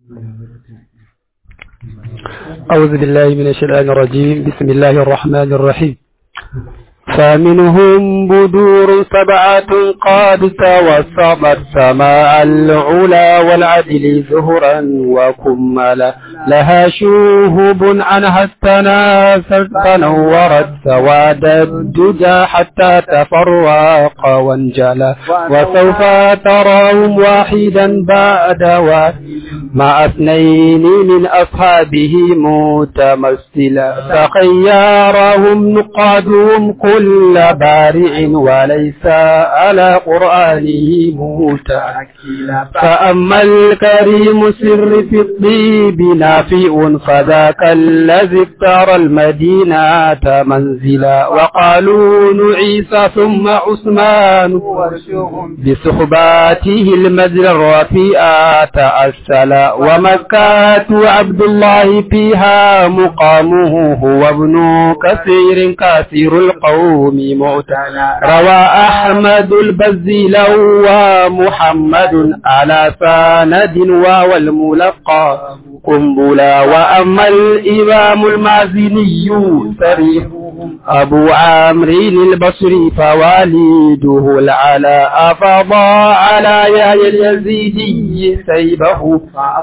أعوذ بالله من الشيطان الرجيم. بسم الله الرحمن الرحيم. فمنهم بدور سبعة قد توسطت سماء العلا والعدل زهرا وكملا لها شوهب عنها التناثر تنورت سواد الدجى حتى تفرق وانجلى وسوف تراهم واحدا بعد واحد مع اثنين من أصحابه متمثلا تخيرهم نقادهم كل بارع وليس على قرآنه متأكلا فأما الكريم سر في الطيب نافئ فذاك الذي ابتر المدينة منزلا وقالوا عيسى ثم عثمان بصحباته المجد الرفيع تأسلا ومكة عبد الله فيها مقامه هو ابن كثير كثير القوم معتلا روى أحمد البزيل ومحمد على سند والملقى قنبلا وأما الإمام المازني صريح أبو عمرو البصري فوالده العلاء فضاع على يحيى اليزيدي سيبه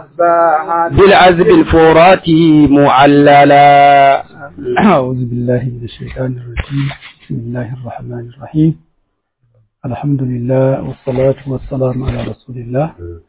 بالعزب الفراتي معللا. أعوذ بالله من الشيطان الرجيم. بسم الله الرحمن الرحيم. الحمد لله والصلاة والسلام على رسول الله.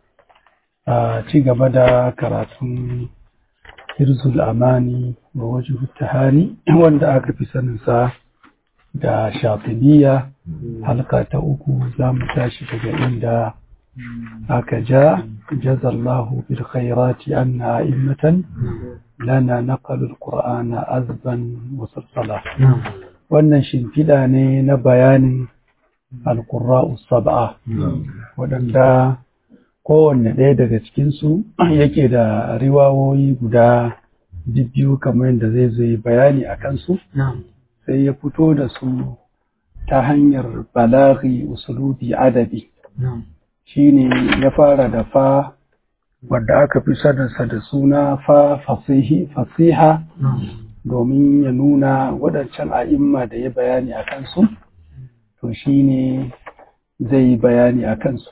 ci gaba da karatun hirzul amani wa wajhu tahani wanda aka fi saninsa da shatibiya halka ta uku za mu tashi daga inda aka jazallahu bil khairati anna a'immatan lana naqalul qur'ana azban wa salsala. Wannan shimfiɗa ne na bayanin alqurra'us sab'a waɗanda kowanne ɗaya daga cikinsu yake da riwawoyi guda biyu kamar yadda zai zo bayani a kansu, sai ya fito da su ta hanyar balaghi usulubi adabi. Shine ya fara da fa wadda aka fi saninsa da suna fa fasiha domin ya nuna waɗancan a'imma da ya bayani a kansu, to shine zai bayani a kansu.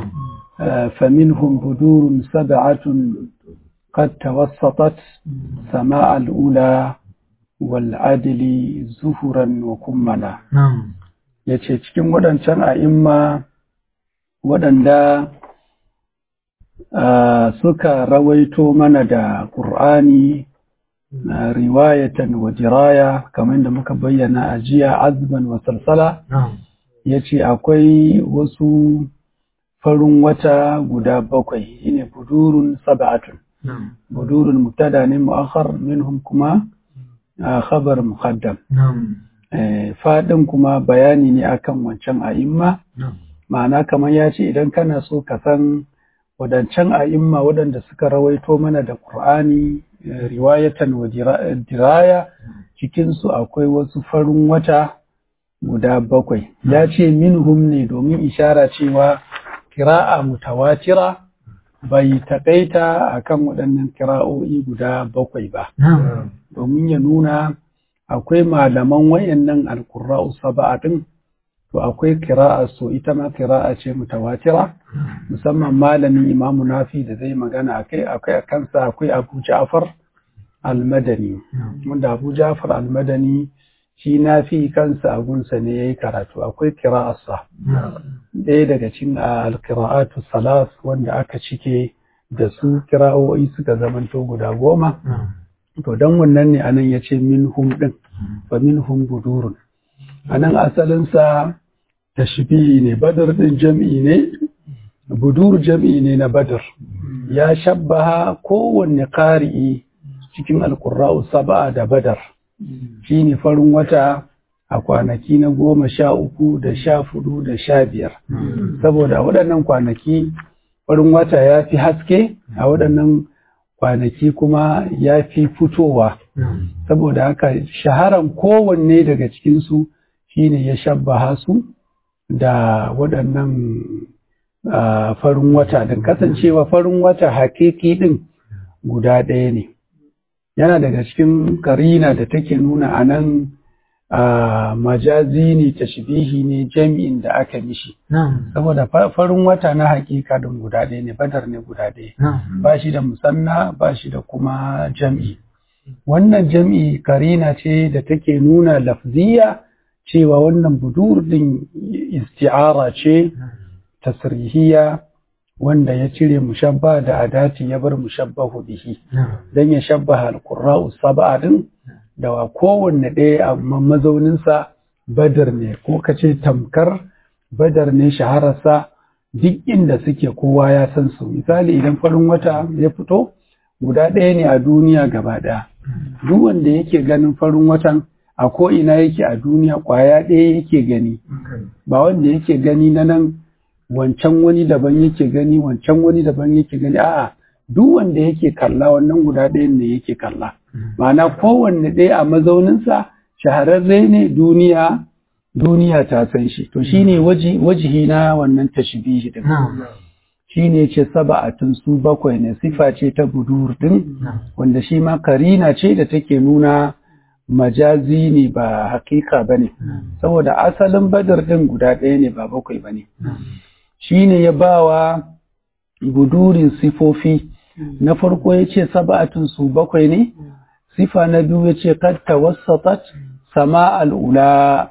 فمنهم بدور سبعة قد توسطت سماء الأولى والعدل زهرا وكملا. yace cikin waɗancan a'imma waɗanda suka rawaito mana da Qur'ani riwayatan wa diraya kamar da muka bayyana a jiya azban wa salsala, yace akwai wasu farin wata guda bakwai shine budurun sab'atun. Budurun mubtada ne mu'akhar, minhum kuma khabar muqaddam. Fadin kuma bayani ne akan wancan a'imma, ma'ana kamar ya ce idan kana so ka san wadancan a'imma waɗanda suka rawaito mana da Qur'ani riwayatan wa diraya, cikin su akwai wasu farin wata guda bakwai. Ya ce minhum ne domin ishara cewa kira'a mutawatira bai taƙaita akan waɗannan kira'o'i guda bakwai ba, domin ya nuna akwai malaman wayannan alqurra'u sab'a din, to akwai kira'a so ita ma kira'a ce mutawatira, musamman malamin Imam Nafi da zai magana akai kansa akwai Abu Ja'far al-Madani, wanda Abu Ja'far al-Madani shi Nafi kansa a gunsa ne yayi karatu. Akwai kira'arsa ɗaya daga cikin al-qira'atu salas wanda aka cike da su kira'o'i suka zamanto guda 10. To dan wannan ne anan yace minhum din, fa minhum budurun. Anan asalin sa tashbihi ne, badar din jam'i ne, budur jam'i ne na badar. Ya shabbaha kowanne qari'i cikin al-qurra'u sab'a da badar. Shine farin wata a kwanaki na 13 da 14 da 15, saboda waɗannan kwanaki farin wata ya fi haske, a waɗannan kwanaki kuma ya fi fitowa, saboda haka shaharan kowanne daga cikinsu shine ya shabbaha su da waɗannan farin wata din. Kasancewa farin wata hakiki din guda ɗaya ne. Yana daga cikin karina da take nuna a nan majazi ne, tashbihi ne, jami'in da aka mishi. Saboda farin wata na hakika din guda ɗaya ne, badar ne guda ɗaya. Ba shi da musanna, ba shi da kuma jam'i. Wannan jam'i karina ce da take nuna lafziya cewa wannan budur din isti'ara ce tasrihiya, wanda ya cire mushabba da adati ya bar mushabbahu bihi dan ya shabbaha al-qurra'u sab'a din da wa kowanne ɗaya amma mazauninsa badar ne, ko kace tamkar badar ne shahararsa duk inda suke kowa ya san su. Misali idan farin wata ya fito guda ɗaya ne a duniya gaba ɗaya, duk wanda yake ganin farin watan a ko ina yake a duniya kwaya ɗaya yake gani, ba wanda yake gani na nan wancan wani daban yake gani, wancan wani daban yake gani, a'a duk wanda yake kalla wannan guda ɗayan ne yake kalla. Ma'ana kowanne ɗaya a mazauninsa shahararre ne, duniya ta san shi. To shine wajihi na wannan tashbihi din. Shine ce sab'atun, su bakwai ne, sifa ce ta budur din, wanda shi ma karina ce da take nuna majazi ne ba hakika bane, saboda asalin badar din guda ɗaya ne ba bakwai bane. Shine ya bawa budurin sifofi. Na farko yace sab'atun, su bakwai ne. Sifa na biyu yace qad tawassatat sama'al ula.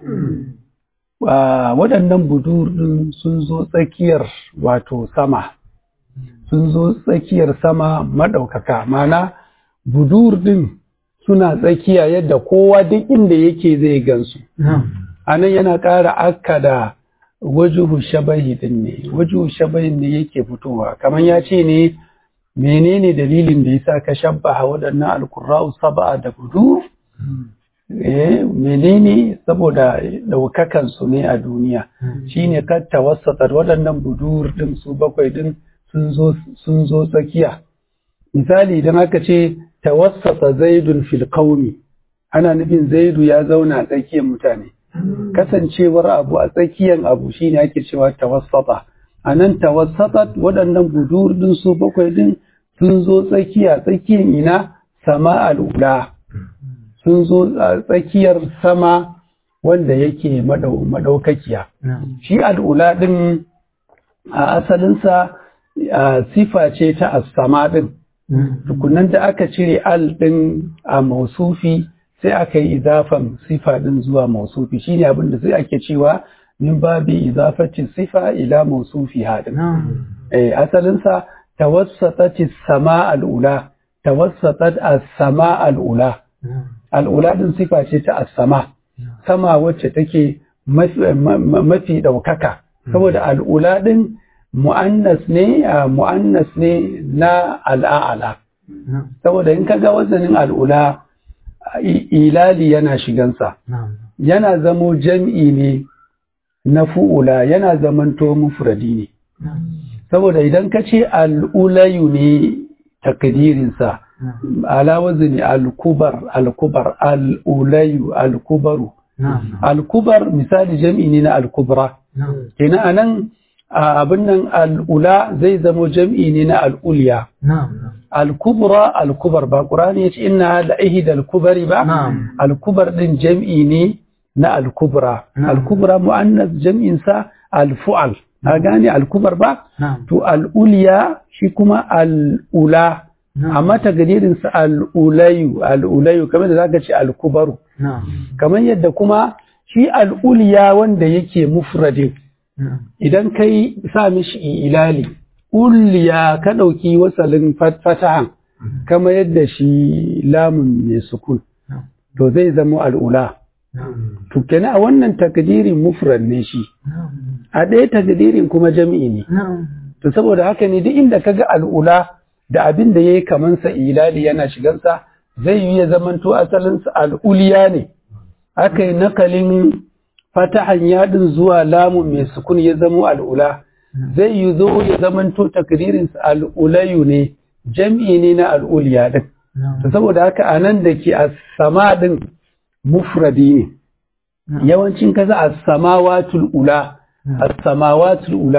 Waɗannan budur din sun zo tsakiyar wato sama, sun zo tsakiyar sama madaukaka, mana budur din suna tsakiya yadda kowa duk inda yake zai gansu. Anan yana ƙara akkada wajuhu shabahi din ne, wajuhu shabahin ne yake fitowa, kamar ya ce ne menene dalilin da yasa ka shabbaha waɗannan alqurra'u sab'a da budur? Menene? Saboda daukakan su ne a duniya. Shine kad tawassatat, waɗannan budur din su bakwai din sun zo tsakiya. Misali idan aka ce tawassata zaidun fil qaumi, ana nufin zaidu ya zauna a tsakiyar mutane. Kasancewar abu a tsakiyar abu shine ake cewa tawassata. Anan tawassatat, waɗannan budur din su bakwai din sun zo tsakiyar ina? Sama al'ula. Sun zo a tsakiyar sama wanda yake madaukakiya. Shi al'ula din a asalinsa sifa ce ta as-sama din. Tukunan da aka cire al din a mausufi sai aka yi idafan sifa din zuwa mausufi, shine abin da sai ake cewa min babi idafati sifa ila mausufi hadin. Asalin sa tawassatat as-sama al-ula, tawassatat as-sama al-ula. Al-ula din sifa ce ta as-sama, sama wacce take mafi daukaka, saboda al-ula din mu'annas ne na al'a'ala. Saboda in kaga wazanin al'ula ilali yana shigansa, yana zamo jam'i ne na fu'ula, yana zamanto mufradi ne. Saboda idan ka ce al'ulayu ne takdirinsa, ala wazni al-kubar, al'ulayu, al-kubaru. Al-kubar misali jam'i ne na al-kubra. Kenan anan abin nan al'ula zai zamo jam'i ne na al'uliya. Al-kubra, al-kubar ba ƙurani ya ce ina la'ihi da al-kubari ba? Al-kubar ɗin jam'i ne na al-kubra. Al-kubra mu'annas jam'insa al-fu'al. A gane al-kubar ba? To al'uliya shi kuma al'ula. Amma tagadirinsa al'ulayu kamar da za ka ce al-kubaru. Kamar yadda kuma shi al'uliya wanda yake mufradin. Idan kai sa mishi ilali, uliya ka ɗauki wasalin fatahan, kama yadda shi lamun mai sukun, to zai zama al'ula. To kenan a wannan takdirin mufrad ne shi, a ɗaya takdirin kuma jami'i ne. To saboda haka ne duk inda kaga al'ula da abin da yayi kaman sa ilali yana shigansa, zai yi ya zamanto asalinsa al'uliya ne. Aka yi nakalin fatahan yadin zuwa lamun mai sukun ya zamo al'ula, zai yi zo ya zamanto takdirinsa al'ulayu ne, jam'i ne na al'uliya din. To saboda haka a nan da ke a sama din mufradi ne, yawancin kaza a samawatul ula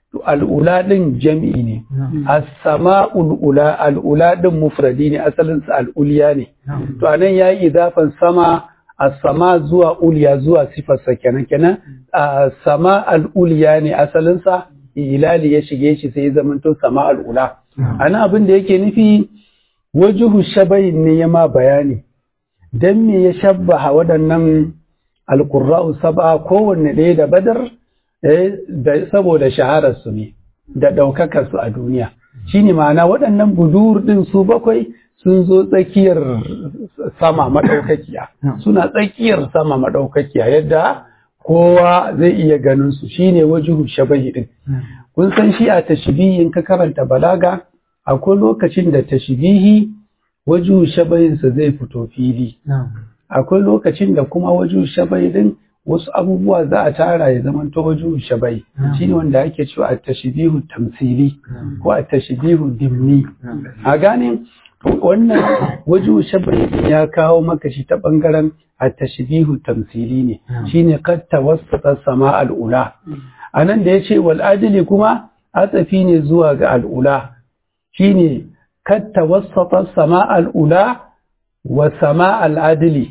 al'ula din jam'i ne as-sama'ul ula al'ula din mufradi ne asalin sa al'uliya ne to anan yayi idafan sama as-sama zuwa uliya zuwa sifar sa kenan sama al'uliya ne asalin sa ilali ya shige shi sai ya zamanto sama al'ula ana abin da yake nufi wajhu shabahin ne ya ma bayani dan me ya shabbaha waɗannan alqurra'u sab'a kowanne ɗaya da badar saboda shahararsu ne da ɗaukakarsu a duniya shine ma'ana waɗannan budur ɗin su bakwai sun zo tsakiyar sama maɗaukakiya suna tsakiyar sama maɗaukakiya yadda kowa zai iya ganin su shine wajhu shabahi ɗin kun san shi a tashbihin ka karanta balaga akwai lokacin da tashbihi wajhu shabahinsa zai fito fili akwai lokacin da kuma wajhu shabahi ɗin wasu abubuwa za a tara ya zama to wajhu shabai shine wanda ake cewa at-tashbihu tamthili ko at-tashbihu dimni a gane wannan wajhu shabai ya kawo maka shi ta bangaren at-tashbihu tamthili ne shine qad tawassata sama al-ula anan da yace wal adli kuma atsafi ne zuwa ga al-ula shine qad tawassata sama al-ula wa sama al-adli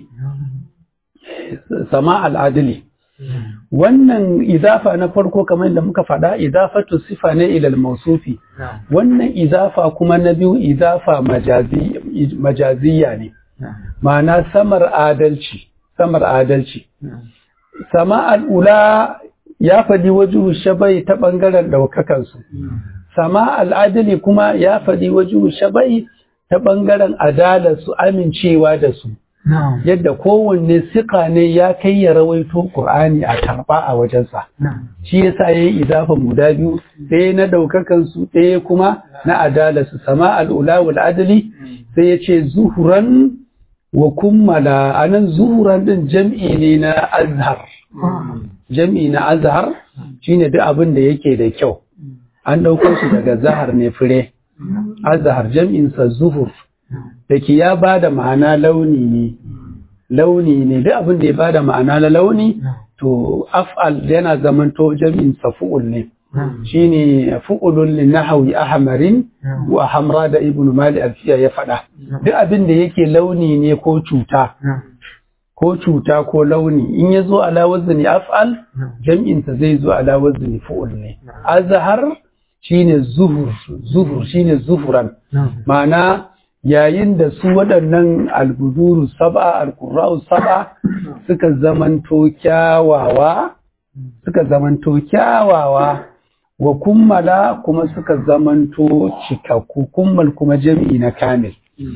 sama al'adili wannan idafa na farko kamar da muka faɗa idafatu sifa ne ilal mausufi wannan idafa kuma na biyu idafa majaziya ne ma'ana samar adalci sama al'ula ya faɗi wajhu shabai ta ɓangaren ɗaukakansu sama al'adili kuma ya faɗi wajhu shabai ta ɓangaren adalarsu amincewa da su yadda kowanne siƙa ne ya kai ya rawaito Qur'ani a karɓa a wajensa shi yasa yayi idafan guda biyu ɗaya na ɗaukakan su ɗaya kuma na adalarsu sama al'ula wal adli sai yace zuhuran wa kummala anan zuhuran din jam'i ne na azhar shine duk abin da yake da kyau an ɗauko shi daga zahar ne fure azhar jam'in sa zuhur da ke ya ba da ma'ana launi ne duk abin da ya ba da ma'ana na launi to af'al yana zamanto jami'in sa fu'ul ne shine fu'ulun li nahwi ahmarin wa hamra da ibnu mali alfiya ya faɗa duk abin da yake launi ne ko cuta ko launi in ya zo ala wazni af'al jami'in sa zai zo ala wazni fu'ul ne azhar shine zuhur shine zuhuran ma'ana yayin da su waɗannan albuduru sab'a alqurra'u sab'a suka zamanto kyawawa wa kummala kuma suka zamanto cikakku kummal kuma jami'i na kamil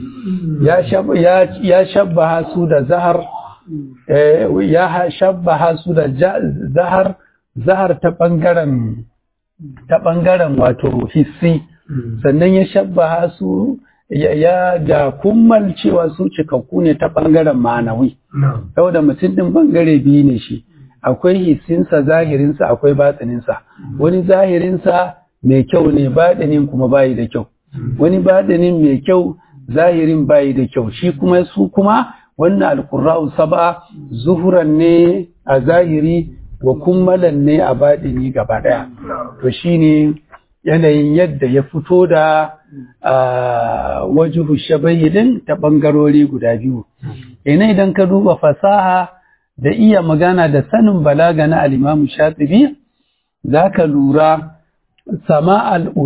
ya shabbaha su da zahar ya shabbaha su da zahar ta ɓangaren wato hissi sannan ya shabbaha su ya da kummal cewa su cikakku ne ta ɓangaren ma'anawi saboda mutum ɗin ɓangare biyu ne shi akwai hissinsa zahirinsa akwai batsininsa wani zahirinsa mai kyau ne baɗinin kuma bayi da kyau wani baɗinin mai kyau zahirin bayi da kyau shi kuma su kuma wannan alƙurra'u saba zuhuran ne a zahiri wa kummalan ne a baɗini gaba ɗaya to shine yanayin yadda ya fito da wajhu shabahi ta ɓangarori guda biyu idan ka duba fasaha da iya magana da sanin balaga na al-Imam Shatibi zaka lura sama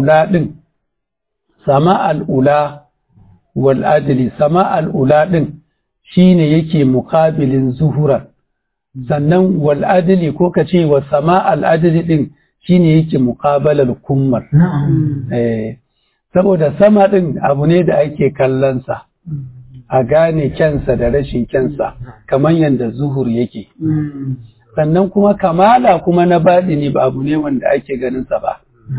al'ula wal adli sama al'ula din shine yake muqabilin zuhuran sannan wal adli ko kace wa sama al adli din shine yake muqabalal kummar saboda sama din abu ne da ake kallon sa a gane kyansa da rashin kyansa kamar yadda zuhur yake sannan kuma kamala kuma na baɗini ba abu ne wanda ake ganinsa ba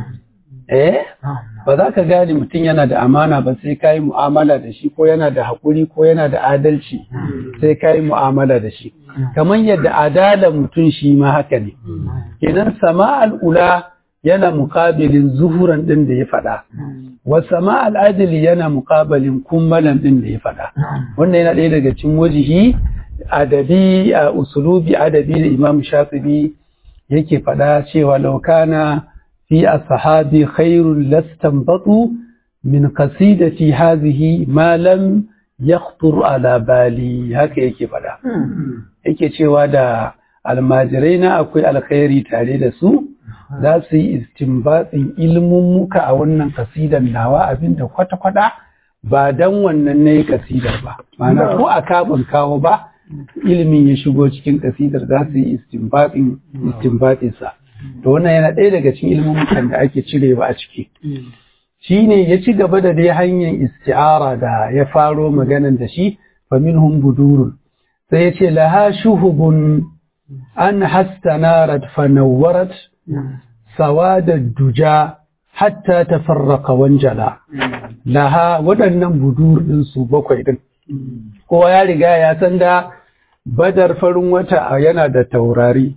ba za ka gane mutum yana da amana ba sai ka yi mu'amala da shi ko yana da haƙuri ko yana da adalci sai ka yi mu'amala da shi kamar yadda adalar mutum shi ma haka ne kenan sama al'ula yana muƙabilin zuhuran ɗin da ya faɗa wa sama al'adili yana muƙabilin kummalan ɗin da ya faɗa wannan yana ɗaya daga cikin wajihi adabi a usulubi adabi da imam shafi'i yake faɗa cewa laukana fi ashabi khairul lastanbatu min qasidati hadhihi ma lam yakhtur ala bali haka yake fada yake cewa da almajirai na akwai alkhairi tare da su za su yi istinbatin ilmin muka a wannan kasidan nawa abinda kwata-kwata ba dan wannan nayi kasidar ba ma'ana ko a kabin kawo ba ilimin ya shigo cikin kasidar za su yi istinbatin sa to wannan yana ɗaya daga cikin ilmin da ake cirewa a ciki shine ya ci gaba da dai hanyar isti'ara da ya faro maganan da shi fa minhum budurun sai ya ce laha shuhubun an hastanarat fa nawwarat sawada duja hatta tafarraqa wanjala laha waɗannan budur din su bakwai din kowa ya riga ya san da badar farin wata yana da taurari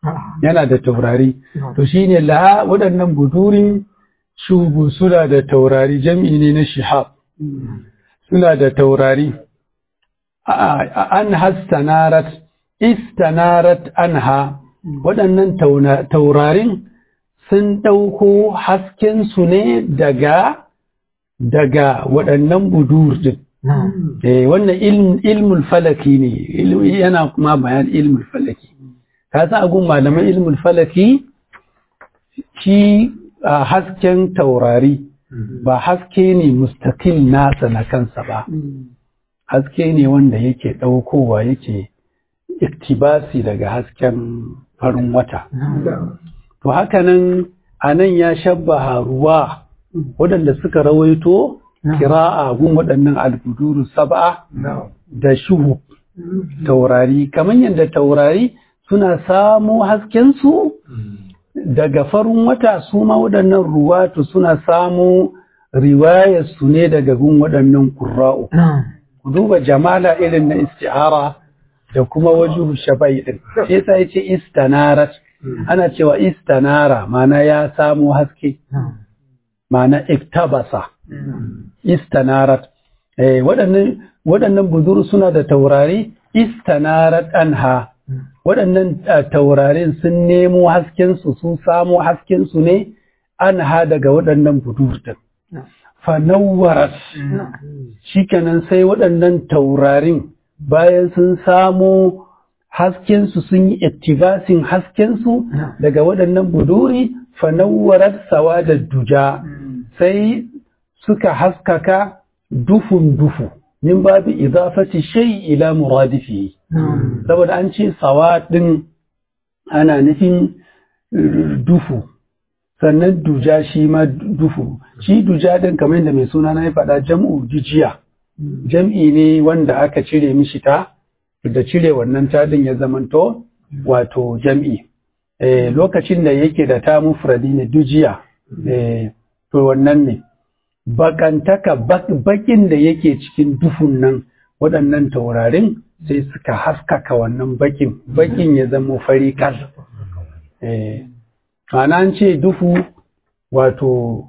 to shine laha waɗannan budurin shubu suna da taurari jam'i ne na shihab suna da taurari an hastanarat istanarat anha waɗannan taurarin sun ɗauko haskensu ne daga waɗannan budur din wannan ilmul falaki ne yana kuma bayan ilmul falaki ka san agun malaman ilmul falaki shi hasken taurari ba haske ne mustaqil nasa na kansa ba haske ne wanda yake ɗaukowa yake iktibasi daga hasken farin wata to hakanan anan ya shabbaha ruwa waɗanda suka rawaito kira'a gun waɗannan albuduru sab'a da shuhub taurari kamar yadda taurari suna samo haskensu daga farin wata su ma waɗannan ruwatu suna samu riwayarsu ne daga gun waɗannan ƙurra'u. Ku duba jamala irin na isti'ara da kuma wajuhu shabai ɗin. Sai yasa ya ce istanarat, ana cewa istanara mana ya samu haske, mana iktabasa, istanarat. Waɗannan buzuru suna da taurari, istanarat anha. Waɗannan taurarin sun nemo haskensu sun samo haskensu ne an ha daga waɗannan budurtan. Fanawwarat shikenan sai waɗannan taurarin bayan sun samo haskensu sun yi ittibasin haskensu daga waɗannan buduri fanawwarat sawa da duja sai suka haskaka dufun dufu min babu idafati shay ila muradifi saboda an ce sawa din ana nufin dufu sannan duja shi ma dufu shi duja din kamar yadda mai suna na ya faɗa jam'u jijiya jam'i ne wanda aka cire mishi ta da cire wannan tadin ya zamanto wato jam'i lokacin da yake da ta mufradi ne dujiya to wannan ne bakantaka bakin da yake cikin dufun nan waɗannan taurarin sai suka haskaka wannan bakin ya zama fari kal ana an ce dufu wato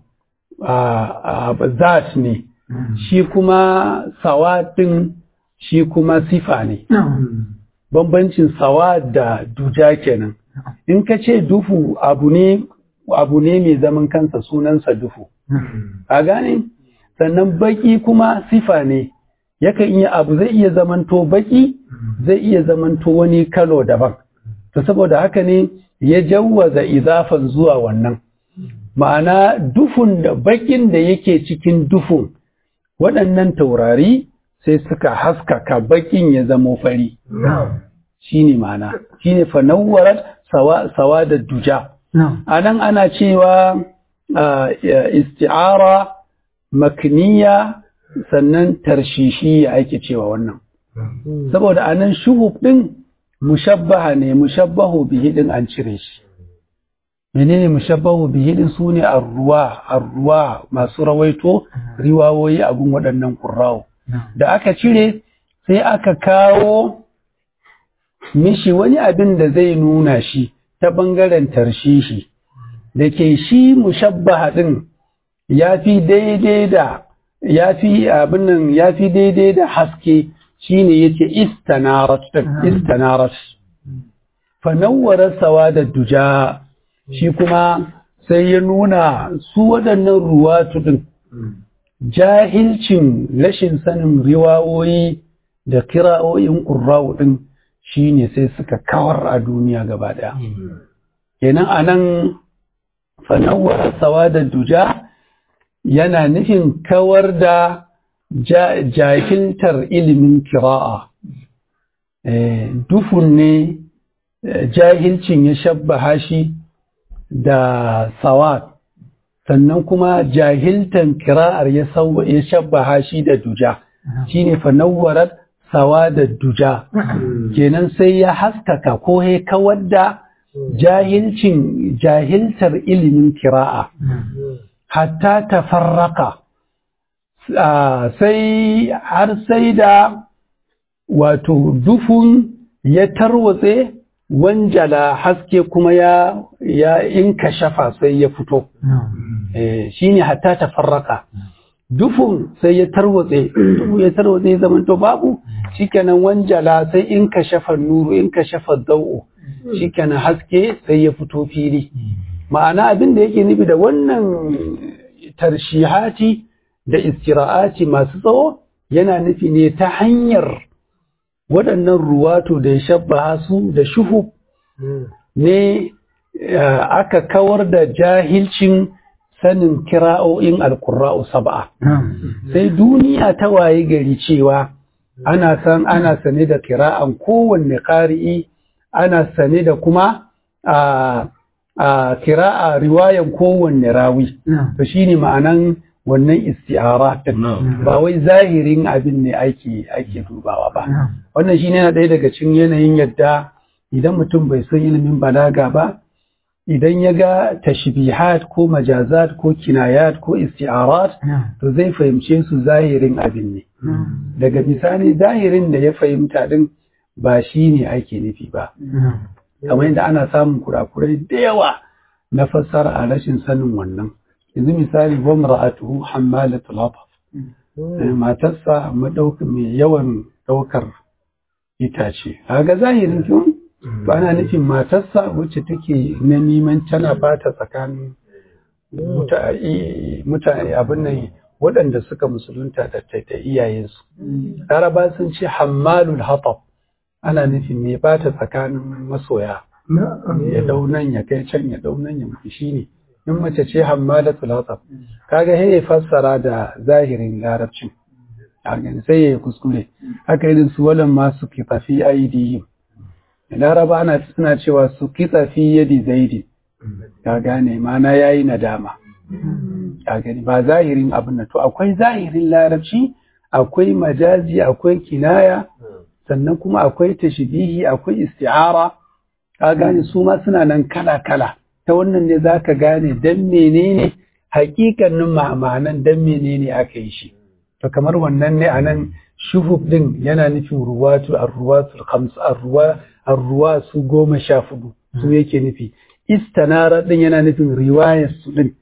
zat ne shi kuma sawatin shi kuma sifa ne bambancin sawa da duja kenan in ka ce dufu abu ne mai zaman kansa sunansa dufu a gane sannan baki kuma sifa ne yakan iya abu zai iya zamanto baki zai iya zamanto wani kalo daban to saboda haka ne ya jawwaza idafan zuwa wannan ma'ana dufun da bakin da yake cikin dufun waɗannan taurari sai suka haskaka bakin ya zamo fari shine ma'ana shine fanawwarat sawa da duja anan ana cewa isti'ara makniya sannan tarshishiya ake cewa wannan saboda anan shuhub din mushabbaha ne mushabbahu bihi din an cire shi menene mushabbahu bihi din sune arruwa masu rawaito riwayoyi a gun waɗannan qurra'u da aka cire sai aka kawo mishi wani abin da zai nuna shi ta bangaren tarshishi da ke shi mushabbaha din yafi daidai da haske shine yace istanarat fanawwara sawada duja shi kuma sai ya nuna su waɗannan ruwatu ɗin jahilcin rashin sanin riwayoyi da kira'o'in ƙurra'u ɗin shi ne sai suka kawar a duniya gaba ɗaya. Kenan a nan fanawar sawa da duja yana nufin kawar da jahiltar ilimin kira'a. Dufun ne jahilcin ya shabbaha shi da sawad, sannan kuma jahiltan kira'ar ya shabbaha shi da duja, shi ne fanawwarar sawa da duja. Kenan sai ya haskaka ko ya kawar da jahiltar ilimin kira'a, hatta ta farraka, sai da wato dufun ya tarwatse, wanjala haske kuma ya inka shafa sai ya fito. Shi ne hatta ta farraka. Dufun sai ya tarwatse, ya zamanto babu, shikenan wanjala sai inka shafa nuru, inka shafa dau'u, shikenan haske sai ya fito fili. Ma'ana abin da yake nufi da wannan tarshihati da istira'ati masu tsawo yana nufi ne ta hanyar waɗannan ruwato da ya shabbaha su da shuhub ne aka kawar da jahilcin sanin kira'o'in alkurra'u sab'a. Sai duniya ta waye gari cewa ana sane da kira'an kowanne ƙari'i, ana sane da kuma kira'a riwayan kowanne rawi. To shine ma'anan wannan isti'ara ba wai zahirin abin ne ake dubawa ba. Wannan shine yana ɗaya daga cikin yanayin yadda idan mutum bai san ilimin balaga ba, idan ya ga tashbihat ko majazat ko kinayat ko isti'arat, to zai fahimce su zahirin abin ne. Daga bisani zahirin da ya fahimta din ba shi ne ake nufi ba. Kamar yadda ana samun kurakurai da yawa na fassara a rashin sanin wannan. Yanzu misali, wa mar'atuhu hammalatul hatab, matarsa mai yawan daukar itace. Kaga zahirin kin ba na nufin matarsa wacce take na neman tana bata tsakanin mutane abin nan waɗanda suka musulunta da iyayensu. Laraba sun ce hammalul hatab, ana nufin mai bata tsakanin masoya, ya daunan ya kai can, ya daunan ya mafi shi ne. In mace ce hammalatul hatab, kaga ya fassara da zahirin larabcin, sai ya yi kuskure. Haka irin su walan masu kifafi aidihim, laraba suna cewa su kitsa fi yadi zaidi, ka gane mana yayi nadama, ka gani ba zahirin abin nan. To akwai zahirin larabci, akwai majazi, akwai kinaya, sannan kuma akwai tashbihi, akwai isti'ara, ka gane su ma suna nan kala-kala. Ta wannan ne zaka gane dan menene hakikanin ma'anan, dan menene aka yi shi. To kamar wannan ne anan shuhub din yana nufin arruwatul khams, arruwa su 14 su yake nufi. Istanara din yana nufin riwayar su din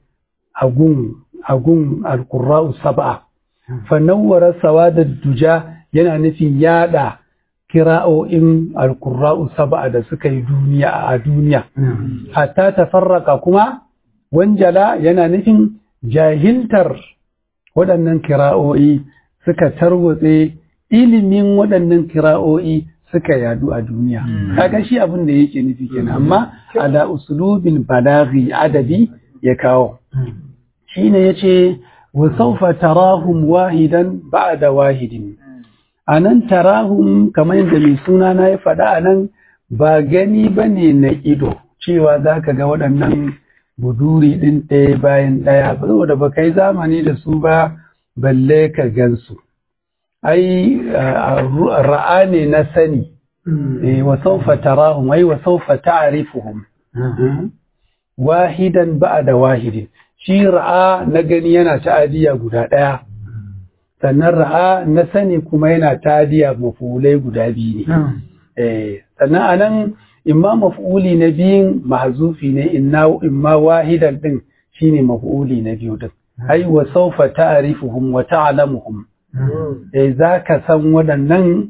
agun alqurra'u sab'a. Fa nawwara sawadad duja yana nufin yada kira'o'in alqurra'u sab'a da suka yi a duniya. Hatta tafarraka kuma wanjala yana nufin jahiltar waɗannan kira'o'i suka tarwatse, ilimin waɗannan kira'o'i suka yadu a duniya. Kaga shi abin da yake nufi kenan, amma ala usulubin balaghi adabi ya kawo. Shine yace wa sawfa tarahum wahidan ba'da wahidin. Anan tarahum kamar yadda mai suna na ya faɗa anan ba gani bane na ido cewa zaka ga waɗannan buduri ɗin ɗaya bayan ɗaya, saboda ba kai zamani da su ba balle ka gansu. Ai ra'a ne na sani, wa sawfa tarahum, ai wa sawfa ta'rifuhum wahidan ba'da wahidin. Shi ra'a na gani yana ta'adiya guda ɗaya, sannan ra'a na sani kuma yana ta'adiya maf'ulai guda biyu ne. Sannan anan imma maf'uli na biyun mahzufi ne, imma wahidan din shine maf'uli na biyu din. Ai wa sawfa ta'rifuhum wa ta'lamuhum. Zaka san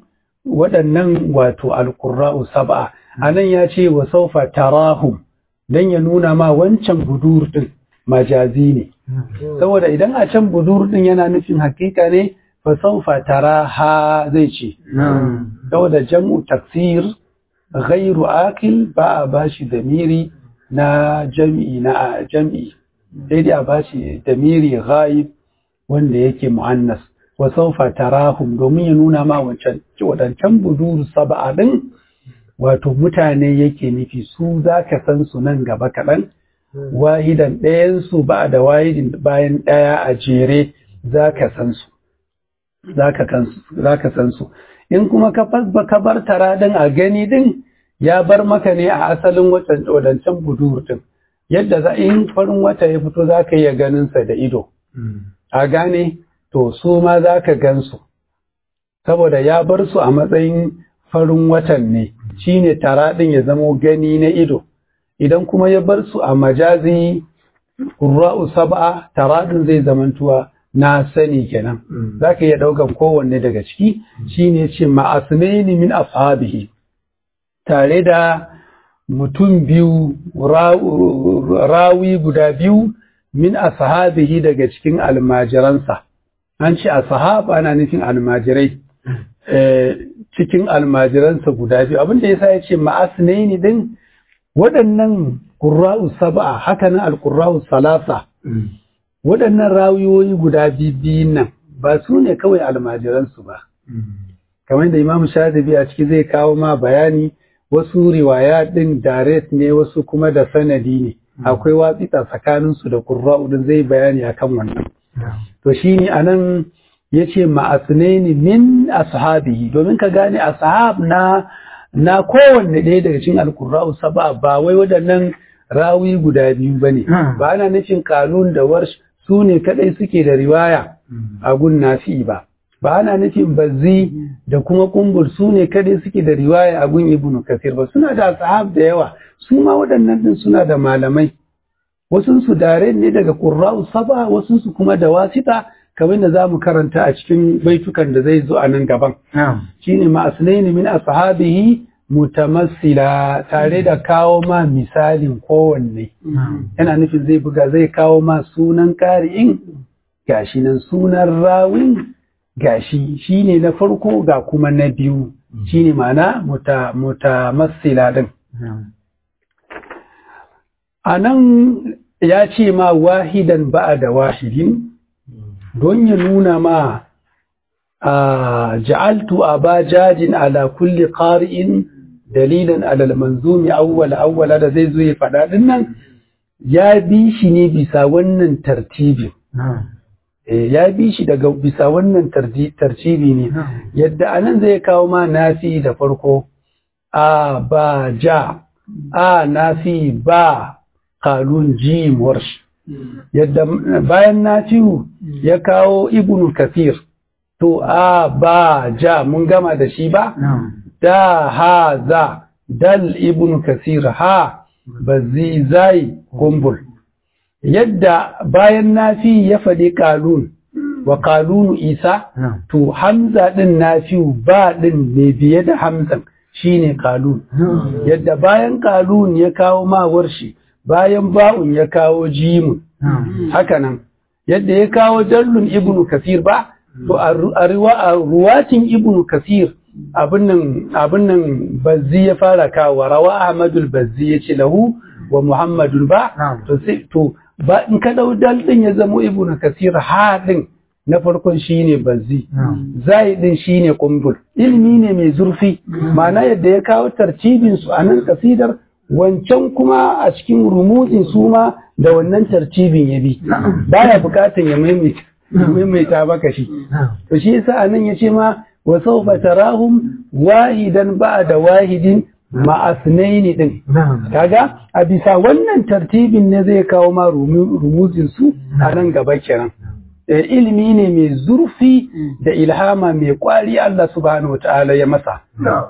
waɗannan wato alqurra'u sab'a. Anan ya ce wa sawfa tarahum, don ya nuna ma wancan budur din majazi ne saboda idan a can budur din yana nufin hakika ne fa sawfa taraha zai ce saboda jam'u taksir ghairu akil ba a bashi damiri na jam'i sai dai a bashi damiri ghaib wanda yake mu'annas wa sawfa tarahum domin ya nuna ma wadancan budur sab'a din wato mutane yake nufi su zaka san su nan gaba kaɗan wahidan ɗayan su ba da wahidin bayan ɗaya a jere zaka san su in kuma ka bar tara din a gani din ya bar maka ne a asalin wadancan budur din yadda za in farin wata ya fito zaka iya ganin sa da ido a gane to su ma zaka gansu saboda ya bar su a matsayin farin watan ne shine tara din ya zamo gani na ido idan kuma ya bar su a majazi qurra'u sab'a tara din zai zamantuwa na sani kenan zaka iya daukan kowanne daga ciki shine ce ma'asnaini min ashabihi tare da mutum biyu rawi guda biyu min ashabihi daga cikin almajiransa an ce ashab ana nufin almajirai cikin almajiransa guda biyu abinda yasa ya ce ma'asnaini din waɗannan qurra'u sab'a haka nan alqurra'u salasa waɗannan rawiyoyi guda biyun nan ba su ne kawai almajiransu ba kamar da Imam Shatibi a ciki zai kawo ma bayani wasu riwaya din direct ne wasu kuma da sanadi ne akwai watsita tsakaninsu da qurra'u din zai bayani akan wannan to shine anan yace ma'asnaini min ashabihi domin ka gane ashab na kowanne ɗaya daga cikin alqurra'u sab'a ba wai waɗannan rawi guda biyu bane ba ana nufin Qalun da Warsh su ne kadai suke da riwaya a gun Nafi ba ana nufin Bazzi da kuma Qumbul su ne kadai suke da riwaya a gun Ibn Kathir ba suna da ashab da yawa su ma waɗannan din suna da malamai wasu su dare ne daga qurra'u sab'a wasu su kuma da wasita kamar da zamu karanta a cikin baitukan da zai zo a nan gaban shine ma'asnaini min ashabihi mutamassila tare da kawo ma misalin kowanne yana nufin zai kawo ma sunan ƙari'in gashi nan sunan rawin gashi shine na farko ga kuma na biyu shine ma'ana mutamassila din anan ya ce ma wahidan ba'da wahidin don ya nuna ma ja'altu aba jadin ala kulli qari'in dalilan ala al-manzumi awwala da zai zo ya fada din nan ya bi shi ne bisa wannan tartibi ya bi shi daga bisa wannan tartibi ne yadda anan zai kawo ma nafi da farko ba ja nafi ba qalun jim warsh yadda bayan nafi'u ya kawo ibnu kathir to ba ja mun gama da shi ba da ha za dal ibnu kathir ha bazi zai kumbul yadda bayan nafi ya faɗi qalun wa qalunu isa to hamza din nafi'u ba din ne biye da hamzan shine qalun yadda bayan qalun ya kawo ma warshi bayan ba'un ya kawo jimun hakanan yadda ya kawo dallun ibnu kasir ba to a ruwatin ibnu kasir abin nan bazzi ya fara kawo rawa ahmadul bazzi ya ce lahu wa muhammadun ba to ba in ka dau dal din ya zamo ibnu kasir ha din na farkon shine bazzi zai din shine qumbul ilmi ne mai zurfi ma'ana yadda ya kawo tartibin su anan kasidar wancan kuma a cikin rumuzin su ma da wannan tartibin ya bi baya bukatan ya maimaita baka shi to shi yasa anan yace ma wa sawfa tarahum wahidan ba'da wahidin ma'asnaini din kaga a bisa wannan tartibin ne zai kawo ma rumuzin su a nan gaba kenan ilimi ne mai zurfi da ilhama mai kwari Allah subhanahu wataala ya masa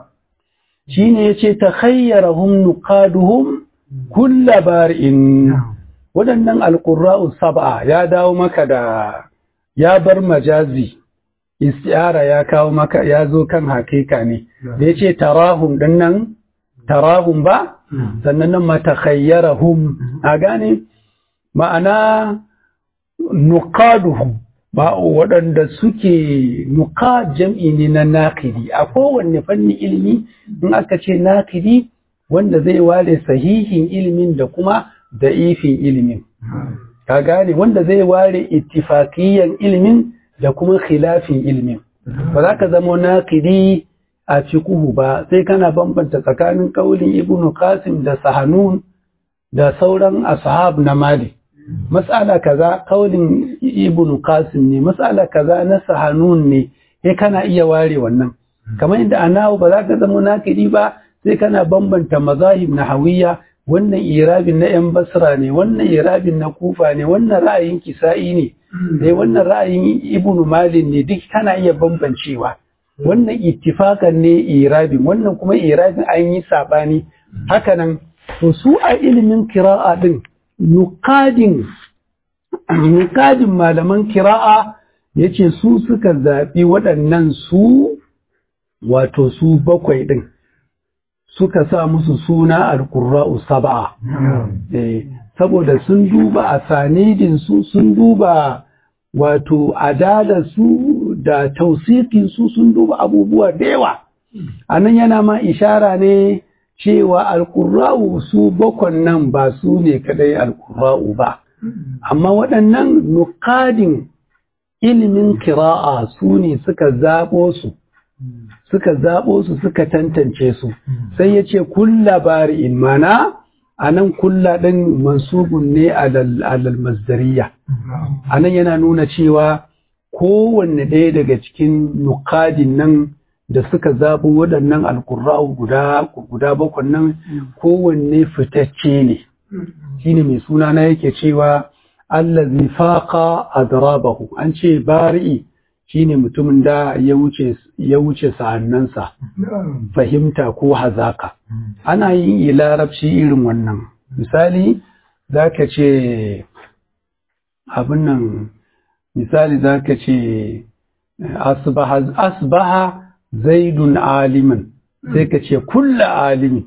shine yace takhayyarahum nuqaduhum kull bar'in wadannan alqurra'u sab'a ya dawo maka da ya bar majazi istiara ya kawo maka ya zo kan hakika ne da yace tarahum dinnan tarahum ba sannan nan ma takhayyarahum a gane ma'ana nuqaduhum ba waɗanda suke nuqad jam'i ne na naqidi a kowanne fanni ilimi in aka ce naqidi wanda zai ware sahihin ilimin da kuma da'ifin ilimin ka gane wanda zai ware ittifaqiyan ilimin da kuma khilafin ilimin ba za ka zama naqidi a fiqhu ba sai kana bambanta tsakanin kaulin ibnu qasim da sahanun da sauran ashab na malik mas'ala kaza kaulin ibnu qasim ne mas'ala kaza na sahanun ne sai kana iya ware wannan kamar inda anahu ba za ka zama naqidi ba sai kana bambanta mazahib nahawiyya wannan irabin na yan basra ne wannan irabin na kufa ne wannan ra'ayin kisa'i ne sai wannan ra'ayin ibnu malik ne duk kana iya bambancewa wannan ittifakan ne irabin wannan kuma irabin an yi sabani hakanan to su a ilimin qira'a din nuqadin malaman qira'a yace su suka zabi waɗannan su wato su bakwai din suka sa musu suna al-qurra'u sab'a saboda sun duba asanidin su sun duba wato adalar su da tausikin su sun duba abubuwa da yawa anan yana ma ishara ne cewa al-qurra'u su bakwan nan ba su ne kadai al-qurra'u ba amma waɗannan nuqadin ilimin qira'a su ne suka zabo su suka tantance su sai yace kullu bari'in mana anan kulla ɗin mansubun ne alal masdariya anan yana nuna cewa kowanne ɗaya daga cikin nukadin nan da suka zaɓo waɗannan alƙurra'u guda bakwai nan kowanne fitacce ne shine mai suna na yake cewa allazi faqa adrabahu an ce bari'i shine mutumin da ya wuce sa'annansa fahimta ko hazaka ana yin larabci irin wannan misali zaka ce abin nan misali zaka ce asbaha zaidun aliman sai ka ce kullu alimin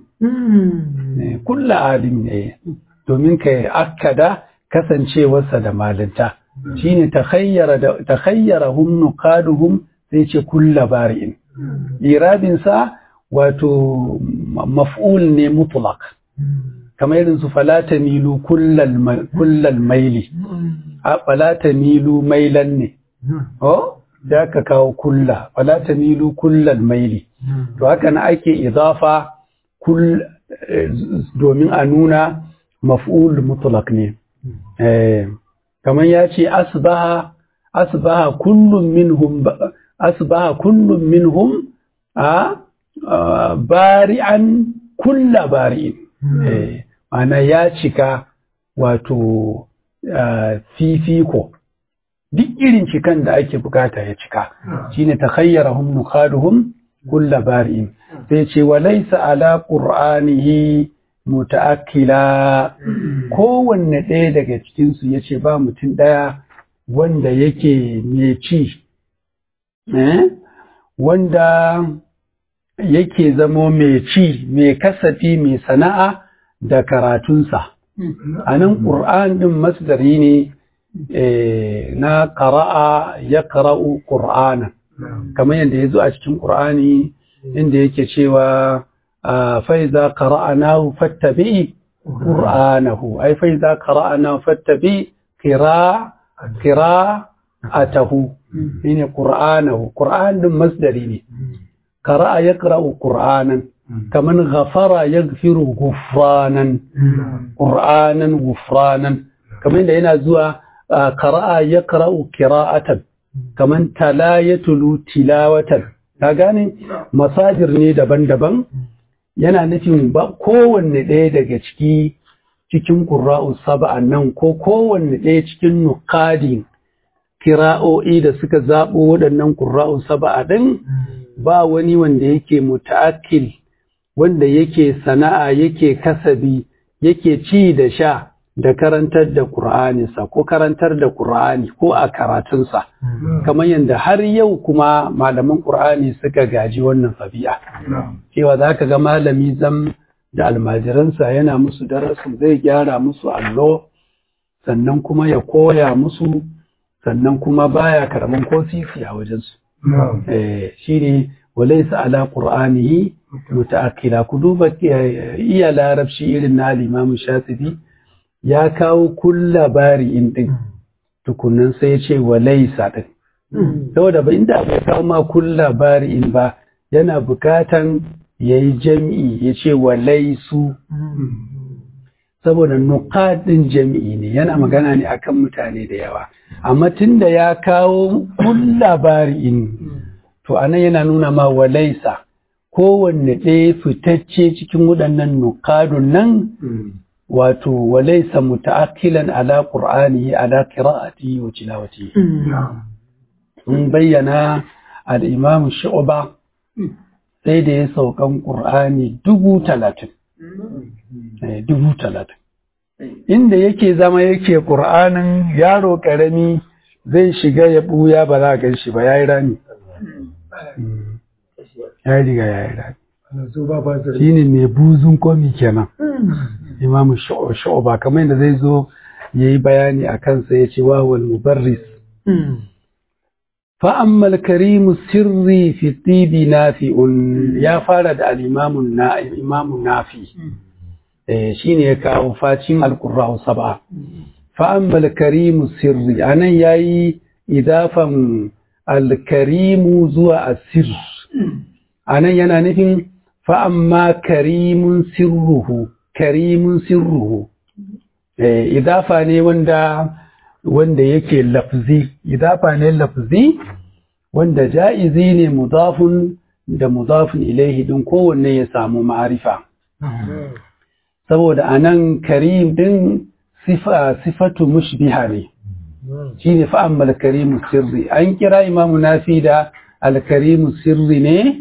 domin ka akkada kasancewarsa da malinta shine takhayyarahum nuqaduhum sai ce kullu bari'in irabin sa wato maf'ul ne mutlaq kamar irin su fala tamilu kullal maili fala tamilu mailan ne da ka kawo kulla fala tamilu kullal maili to haka na ake idafa domin a nuna maf'ul mutlaq ne kamar ya ce asbaha kullum minhum bari'an kulla bari'in ma'ana ya cika wato fifiko duk irin cikan da ake bukata ya cika shine takhayyarahum nuqaduhum kulla bari'in sai ce walaysa ala qur'anihi muta'akkila kowanne ɗaya daga cikinsu ya ce ba mutum ɗaya wanda yake mai ci wanda yake zamo mai ci mai kasafi mai sana'a da karatunsa a nan ƙur'an ɗin masdari ne na ƙara'a ya ƙara'u ƙur'anan kamar yadda ya zo a cikin ƙur'ani inda yake cewa فإذا قرأناه فاتبع قرآنه أي فإذا قرأناه فاتبع قراءته يعني قرآنه قرآن مصدري قرأ يقرأ قرآنا كمن غفر يغفر غفرانا قرآنا غفرانا كمن هنا زوا قرأ يقرأ قراءة كمن تلا يتلو تلاوة كاغاني مصادر ne daban-daban yana nufin ba kowanne ɗaya daga cikin ƙura'u saba'an nan ko kowanne ɗaya cikin nukadin kira'o'i da suka zaɓo waɗannan ƙura'u saba'a ɗin ba wani wanda yake muta'akkil wanda yake sana'a yake kasabi yake ci da sha da karantar da Qur'aninsa ko karantar da Qur'ani ko a karatunsa kamar yadda har yau kuma malaman Qur'ani suka gaji wannan tabi'a cewa zaka ga malami da almajiransa yana musu darasin zai gyara musu allo sannan kuma ya koya musu sannan kuma baya karban ko sisi a wajensu shine walaysa ala qur'anihi mutaakkila ku duba iya larabci irin na al-Imam Shatibi ya kawo kulla bari'in din tukunnan sai ya ce walaysa din saboda ba inda bai kawo ma kulla bari'in ba yana bukatan yayi jami'i ya ce walaysu saboda nuqadin jami'i ne yana magana ne akan mutane da yawa amma tunda ya kawo kulla bari'in to anan yana nuna ma walaysa kowanne ɗaya fitacce cikin waɗannan nuqadun nan wato walaysa muta'akkilan ala qur'anihi ala qira'atihi wa tilawatihi mun bayyana al-imam Shu'ba sai da ya saukan qur'ani 30,000 inda yake zama yake qur'anin yaro karami zai shiga ya buya ba za ga shi ba yayi rani ya riga yayi rani shine mai buzun komi kenan imam Shu'ba kamar yadda zai zo yayi bayani akan sa yace wa wal mubarris fa amma al-karim sirri fi tibi nafi'un ya fara da al-imam nafi shine ya kawo facin al-qurra sab'a fa amma al-karim sirri anan yayi idafan al-karim zuwa as-sirr anan yana nufin fa amma karimun sirruhu idafa ne wanda yake lafzi idafa ne lafzi wanda ja'izi ne mudafun da mudafun ilaihi din kowanne ya samu ma'arifa saboda anan karim din sifatu mushbiha ne shine fa amma al-karimu sirri an kira imamu nafi da al-karimu sirri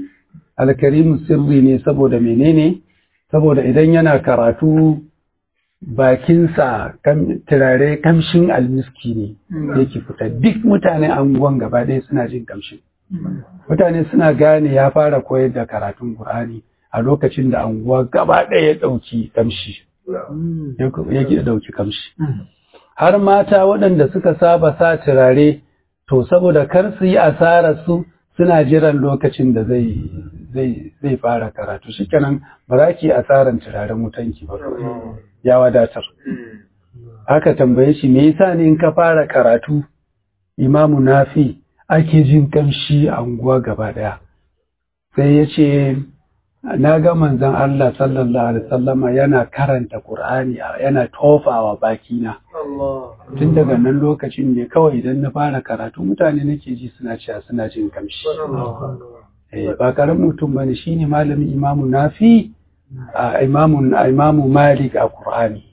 ne saboda menene saboda idan yana karatu bakinsa turare kamshin almiski ne yake fita duk mutane anguwan gaba ɗaya suna jin kamshin mutane suna gane ya fara koyar da karatun Qur'ani a lokacin da anguwa gaba ɗaya ya ɗauki kamshi yake ɗauki kamshi har mata waɗanda suka saba sa turare to saboda kar su yi asarar su suna jiran lokacin da zai fara karatu shikenan ba za ki asaran turaren wutanki ba ya wadatar aka tambaye shi me yasa ne in ka fara karatu imamu nafi ake jin kamshi a unguwa gaba daya sai ya ce na ga manzon Allah sallallahu alaihi wasallama yana karanta Qur'ani yana tofawa bakina tun daga nan lokacin ne kawai idan na fara karatu mutane nake ji suna cewa suna jin kamshi ba karamin mutum bane shine malamin imamu nafi imamu malik a Qur'ani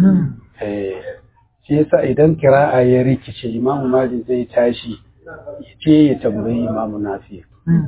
shi yasa idan kira'a ya rikice imamu malik zai tashi ce ya tambayi imamu nafi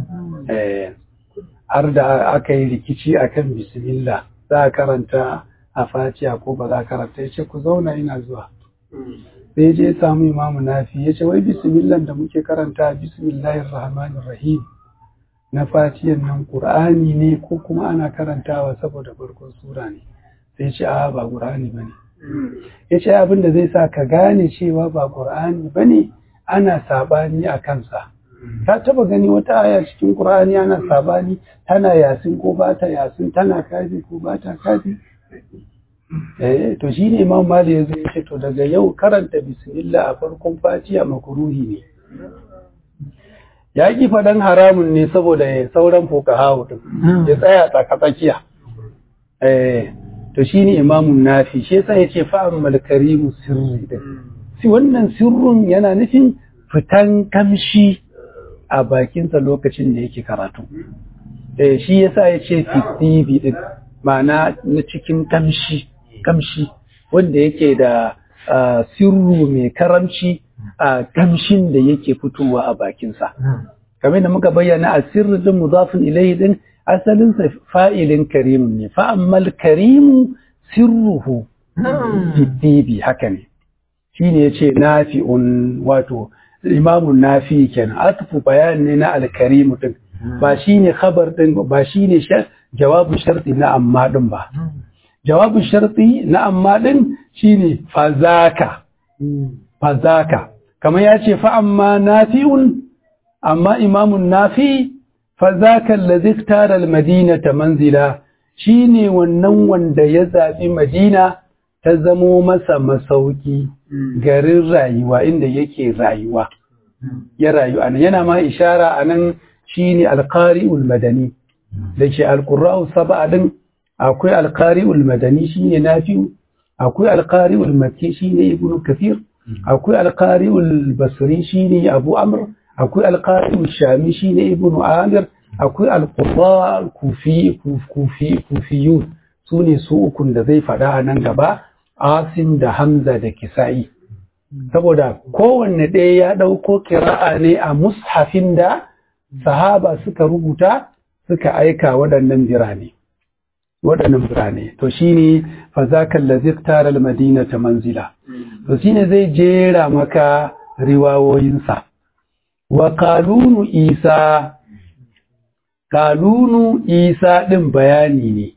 har da aka yi rikici akan bismillah za a karanta a fatiha ko ba za a karanta ya ce ku zauna ina zuwa sai je samu imamu nafi ya ce wai bismillah da muke karanta bismillahir rahmanir rahim na fatiyan nan qur'ani ne ko kuma ana karantawa saboda farkon sura ne sai ce a ba qur'ani bane ya ce abin da zai sa ka gane cewa ba qur'ani bane ana sabani a kansa ka taba gani wata aya cikin qur'ani ana sabani tana yasin ko ba ta yasin tana kafi ko ba ta kafi to shi ne imam mali ya zai ce to daga yau karanta bismillah a farkon fatiha makruhi ne ya ki faɗan haramun ne saboda sauran fuqaha din ya tsaya tsakatsakiya to shi ne imamun nafi shi yasa yace fa ammal karimu sirri din shi wannan sirrun yana nufin fitan kamshi a bakinsa lokacin da yake karatu shi yasa yace fitibi din ma'ana na cikin kamshi wanda yake da sirru mai karamci a kamshin da yake fitowa a bakinsa kamar da muka bayyana a sirrin din mudafin ilayhi din asalin sa fa'ilin karimun ne fa ammal karimu sirruhu fitibi haka ne shine yace nafi'un wato imamun nafi kenan atfu bayan ne na al-karimu din ba shine khabar din ba shine jawabin sharti na amma din ba. Jawabin sharti na amma din shine fazaka. Fazaka. Kamar ya ce fa amma nafi'un, amma imamun nafi fazaka allazi ikhtara al-madinata manzila, shine wannan wanda ya zabi Madina ta zamo masa masauki, garin rayuwa inda yake rayuwa. Ya rayu anan, yana ma ishara anan shine al-qari'ul madani. Dake al-qurra'u sab'a din akwai al-qari'ul madani shine nafi'u, akwai al-qari'ul makki shine ibnu kathir, akwai al-qari'ul basri shine abu amr, akwai al-qari'ul shami shine ibnu amir, akwai al-qurra kufiyun. Sune su ukun da zai fada a nan gaba, Asim da Hamza da Kisa'i. Saboda kowanne ɗaya ya ɗauko kira'a ne a mushafin da sahaba suka rubuta suka aika waɗannan birane. To shi ne fazakan laziktar al-madina ta manzila. To shi ne zai jera maka riwawoyinsa. Wa kalunu isa ɗin bayani ne.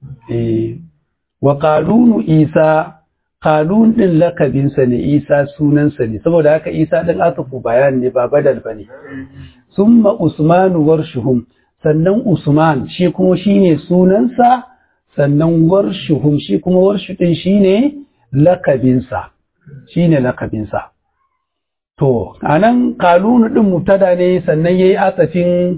Wa kalunu isa, kalun ɗin lakabinsa ne, isa sunansa ne, saboda haka isa ɗin atufu bayan ne ba badal ba ne. Summa Usmanu warshuhum, sannan Usman shi kuma shi ne sunansa, sannan warshuhum shi kuma warshu ɗin shi ne lakabinsa. To, a nan kalunu ɗin mutada ne sannan ya yi atafin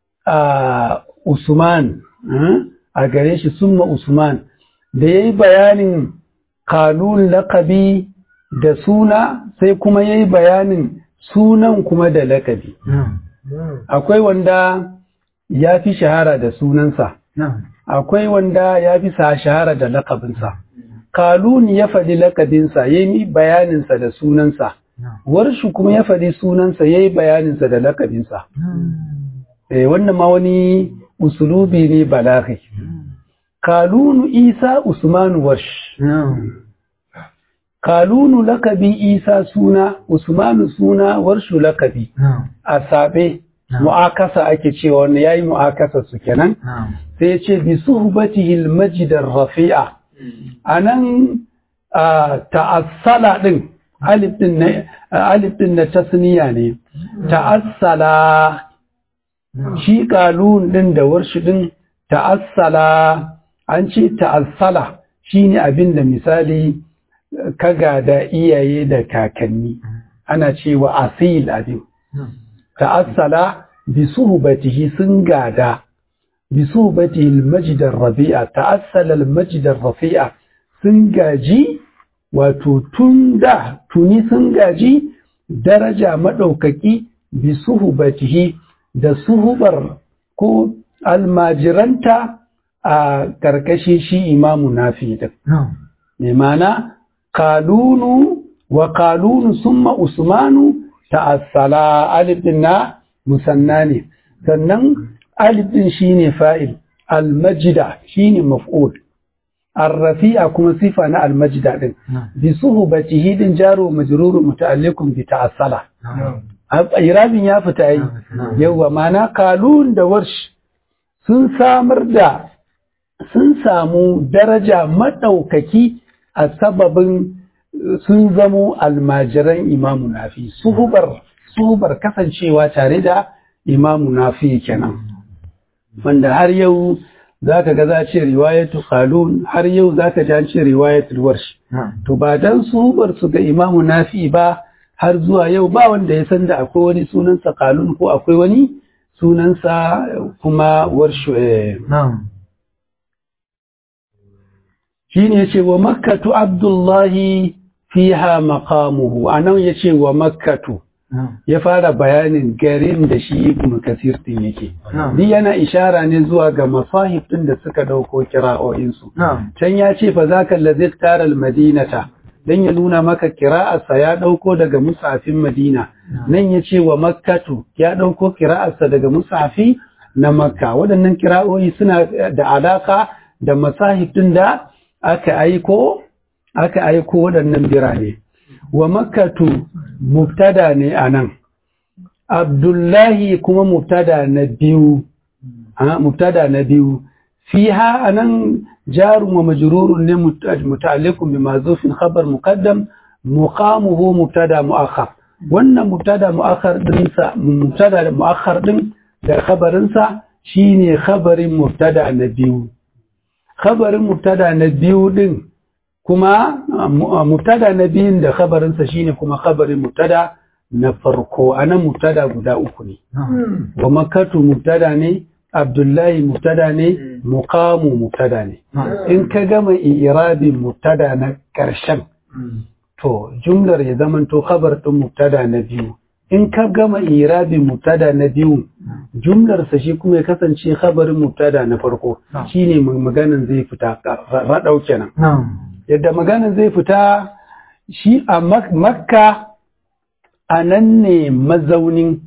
Usman a gare shi summa Usman, da ya yi bayanin kalun lakabi da suna sai kuma ya yi bayanin sunan kuma da lakabi. Akwai wanda ya fi shahara da sunansa, akwai wanda ya fi shahara da lakabinsa. Kalun ya faɗi lakabinsa ya yi bayaninsa da sunansa, warshu kuma ya faɗi sunansa ya yi bayaninsa da lakabinsa. Wannan ma wani usulubi ne balaghi. Kalunu Isa Usmanu warsh. Kalunu lakabi Isa suna, Usmanu suna, warshu lakabi. A saɓe, mu'akasa ake cewa wannan yayi mu'akasa su kenan. Sai ya ce bi suhbatihil majidar rafi'a. Anan ta'assala din alif din na tasniya ne. Ta'assala shi kalun din da warshi din ta'assala. An ce ta'assala shine abin da misali kaga da iyaye da kakanni, ana cewa asil abin. Ta'assala bi suhbatihi sun gada, bi suhbatihi al-majd ar-rabi'a, ta'assala al-majd ar-rafi'a sun gaji, wato tuni sun gaji daraja madaukaki bi suhbatihi da suhubar ko almajiranta a karkashin shi imamu nafi din. Me mana kalunu wa kalunu summa usmanu ta'assala, alif din na musanna ne, sannan alif din shine fa'il, almajida shine maf'ul, arrafi'a kuma sifa na almajida din. Bi suhbatihi din jaru majrur muta'alliqun bi ta'assala. Irabin ya fita yi. Yawa mana kalun da warsh sun samu daraja maɗaukaki a sababin sun zamo almajiran imamu nafi, suhubar kasancewa tare da imamu nafi kenan. Wanda har yau za ka ga za ce riwayatu kalun, har yau za ka ji ce riwayatul warsh. To ba dan suhubar su ga imamu nafi ba, har zuwa yau ba wanda ya san da akwai wani sunansa kalun ko akwai wani sunansa kuma warshu. Shi ne ce wa makkatu Abdullahi fiha maqamuhu, anan ya ce wa makkatu, ya fara bayanin garin da shi ibn kasir din yake. Ni yana ishara ne zuwa ga masahib din da suka dauko kira'o'insu. Can ya ce fa zaka allazi taral madinata, dan ya nuna maka kira'arsa ya dauko daga musafin Madina. Nan ya ce wa makkatu, ya dauko kira'arsa daga musafi na Makka. Waɗannan kira'o'i suna da alaka da masahib din da aka aiko waɗannan birane. Wa makkatu mubtada ne anan, Abdullahi kuma mubtada na biyu fiha anan jarun wa majrurun ne muta'alliqun bi mazufin khabar muqaddam muqamuhu mubtada muakhar. Wannan mubtada muakhar din sa mubtada da muakhar din da khabarin sa shine khabarin mubtada na biyu. Khabarin mubtada na biyu din kuma mubtada na biyun da khabarin sa shine kuma khabarin mubtada na farko. Anan mubtada guda uku ne. Wa makkatu mubtada ne, Abdullahi mubtada ne, muqamu mubtada ne. In ka gama i'rabin mubtada na ƙarshen to jumlar ya zamanto khabar din mubtada na biyu. In ka gama i'rabin mubtada na biyu jumlar sa shi kuma ya kasance khabarin mubtada na farko, shine maganan zai fita radau kenan. Yadda maganan zai fita shi a Makka anan ne mazaunin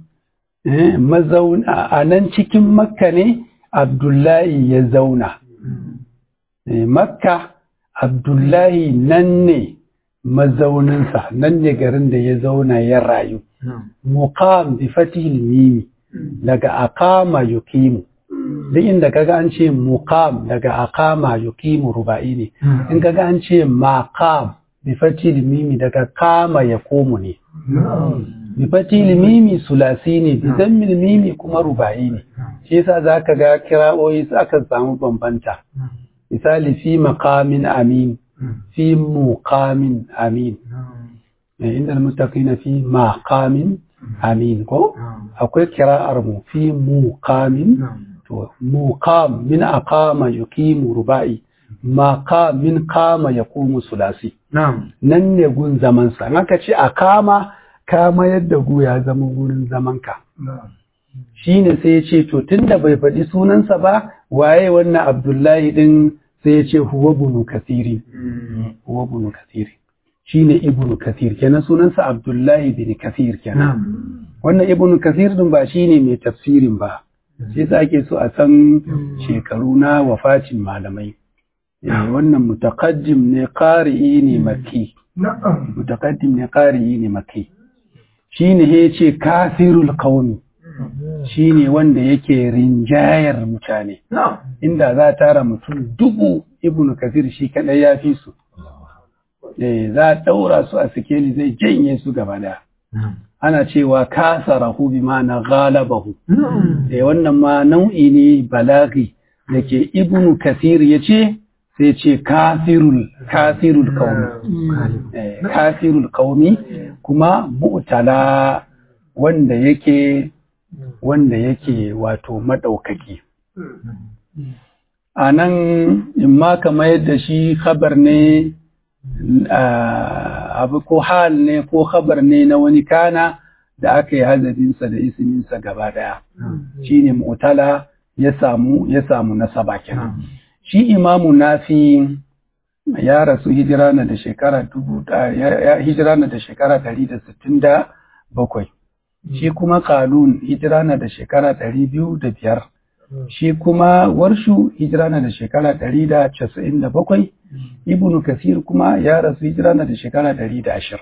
a nan cikin Makka ne Abdullahi ya zauna. Makka Abdullahi nan ne mazauninsa, nan ne garin da ya zauna ya rayu. Muqam bi fatihil mimi daga aqama yuqimu. Duk inda kaga an ce muqam daga aqama yuqimu ruba'i ne. In kaga an ce maqam bi fatihil mimi daga qama yaqumu ne. Bi fatil mimi sulasi ne, bi zammil mimi kuma ruba'i ne. Shi yasa zaka ga kira'o'i akan samu bambanta. Misali fi maqamin amin, fi muqamin amin. Inda almuttaqina fi maqamin amin ko akwai kira'ar mu fi muqamin to muqam min aqama yuqimu ruba'i, maqam min qama yaqumu sulasi. Nan ne gun zaman sa. Aka ce aqama kama yadda gu ya zama wurin zamanka. Shi ne sai ya ce, to tun da bai faɗi sunansa ba, waye wannan Abdullahi ɗin sai ya ce, huwa bunu kasiri. Huwa bunu kasiri. Shi ne ibnu kasir, kenan sunansa Abdullahi bin kasir kenan. Wannan ibnu kasir ɗin ba shi ne mai tafsirin ba. Shi sa ake so a san shekaru na wafatin malamai. Wannan mutaqaddim ne qari'i ne makki. Mutaqaddim ne qari'i ne makki. Shi ne ya ce kafirul qaumi, shi ne wanda yake rinjayar mutane. Inda za a tara mutum 1000 ibnu kasir shi kadai ya fi su. Za a daura su a sikeli zai janye su gaba daya. Ana cewa kasarahu bi ma'ana ghalabahu. Wannan ma nau'i ne balaghi da ke ibnu kasir ya ce sai ce kafirul qaumi kuma mu'tala wanda yake wato madaukaki. Anan imma kamar yadda shi khabar ne abu ko hal ne ko khabar ne na wani kana da aka yi hazabinsa da isminsa gaba daya, shine mu'tala ya samu nasaba kenan. Shi imamu Nafi ya rasu hijira na da shekara 167. Shi kuma Qalun hijira na da shekara 205. Shi kuma Warshu hijira na da shekara 197. Ibn Kathir kuma ya rasu hijira na da shekara 120.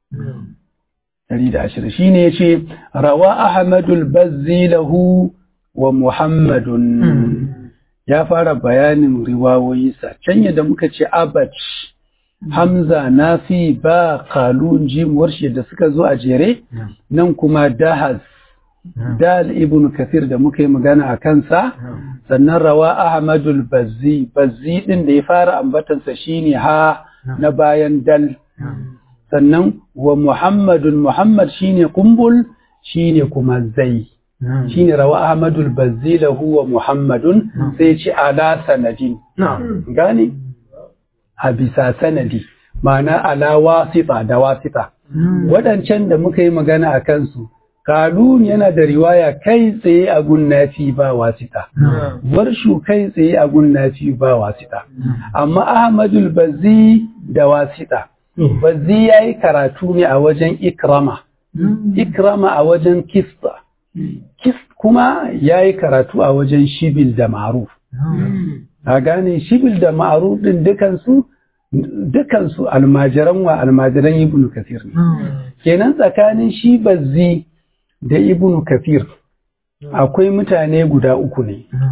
Shine yace rawa Ahmadul Bazzi lahu wa Muhammadun. Ya fara bayanin riwayoyinsa can yadda muka ce Abach, Hamza, Nafi, Ba, Qalun, Jim, Warshi da suka zo a jere, nan kuma Dahaz, Dal Ibn Kathir da muka yi magana a kansa, sannan rawa Ahmadul Bazzi, Bazzi din da ya fara ambatansa shine ha na bayan Dal, sannan wa Muhammadun, Muhammad shine kumbul, shine kuma zai. Shine rawa Ahmadul Bazzi lahu wa Muhammadun sai ce ala sanadin. Gane? A bisa sanadi, ma'ana ala wasita da wasita. Waɗancan da muka yi magana a kansu, Qalun yana da riwaya kai tsaye a gun Nafi ba wasita. Warshu kai tsaye a gun Nafi ba wasita. Amma Ahmadul Bazzi da wasita. Bazzi ya yi karatu ne a wajen Ikrama. Ikrama a wajen Kista. Kist kuma ya yi karatu a wajen Shibil da Ma'ruf. A gane Shibil da Ma'ruf ɗin dukansu almajiran Ibn Kathir ne. Kenan tsakanin shi Bazzi da Ibn Kathir akwai mutane guda uku ne.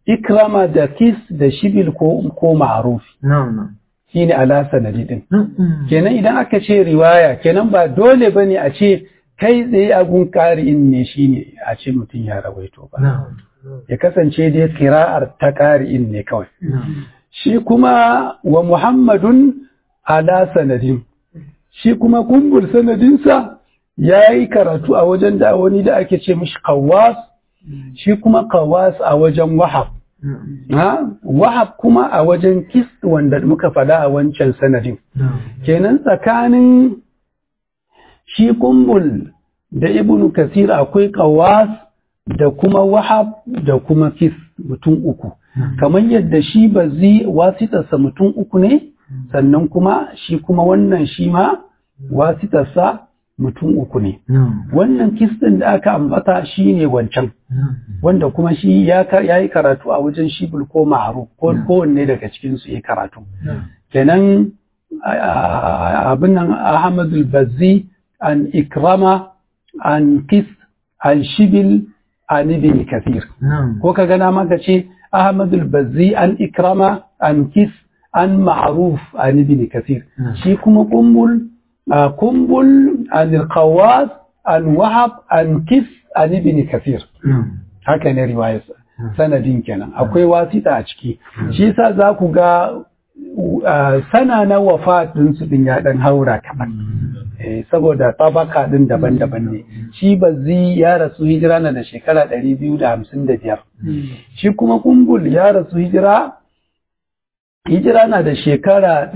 ikrama da kis da shibil ko ma'rufi shine ala sanadi din kenan idan aka ce riwaya kenan ba dole bane a ce kai tsaye agun ƙari'in ne shine a ce mutum ya rawaito ba ya kasance dai kira'ar ta ƙari'in ne kawai shi kuma wa Muhammadun ala sanadin shi kuma kumbul sanadinsa ya yi karatu a wajen da wani da ake ce mishi Qawwas shi kuma Qawwas a wajen Wahab Wahab kuma a wajen Kis wanda muka faɗa a wancan sanadin kenan tsakanin shi kumbul da Ibn Kathir akwai Qawwas da kuma Wahab da kuma Kis mutum uku kamar yadda shi Bazzi wasitarsa mutum uku ne sannan kuma shi kuma wannan shi ma wasitarsa mutum uku ne wannan Kis din da aka ambata shi ne wancan wanda kuma shi ya yi karatu a wajen Shibul ko Ma'ruf ko kowanne daga cikinsu ya karatu kenan abin nan Ahmadul Bazzi an Ikrama an Kis an Shibil an Ibn Kathir ko ka gana maka ce Ahmadul Bazzi an Ikrama an Kis an Ma'ruf an Ibn Kathir shi kuma kumbul an Qawwas an Wahab an Kis an Ibn Kathir haka ne riwayar sanadin kenan akwai wasita a ciki shi yasa za ku ga sana na wafatin su din ya dan haura kaman saboda tabaka din daban-daban ne shi Bazzi ya rasu hijira na da shekara 255 shi kuma kumbul ya rasu hijira na da shekara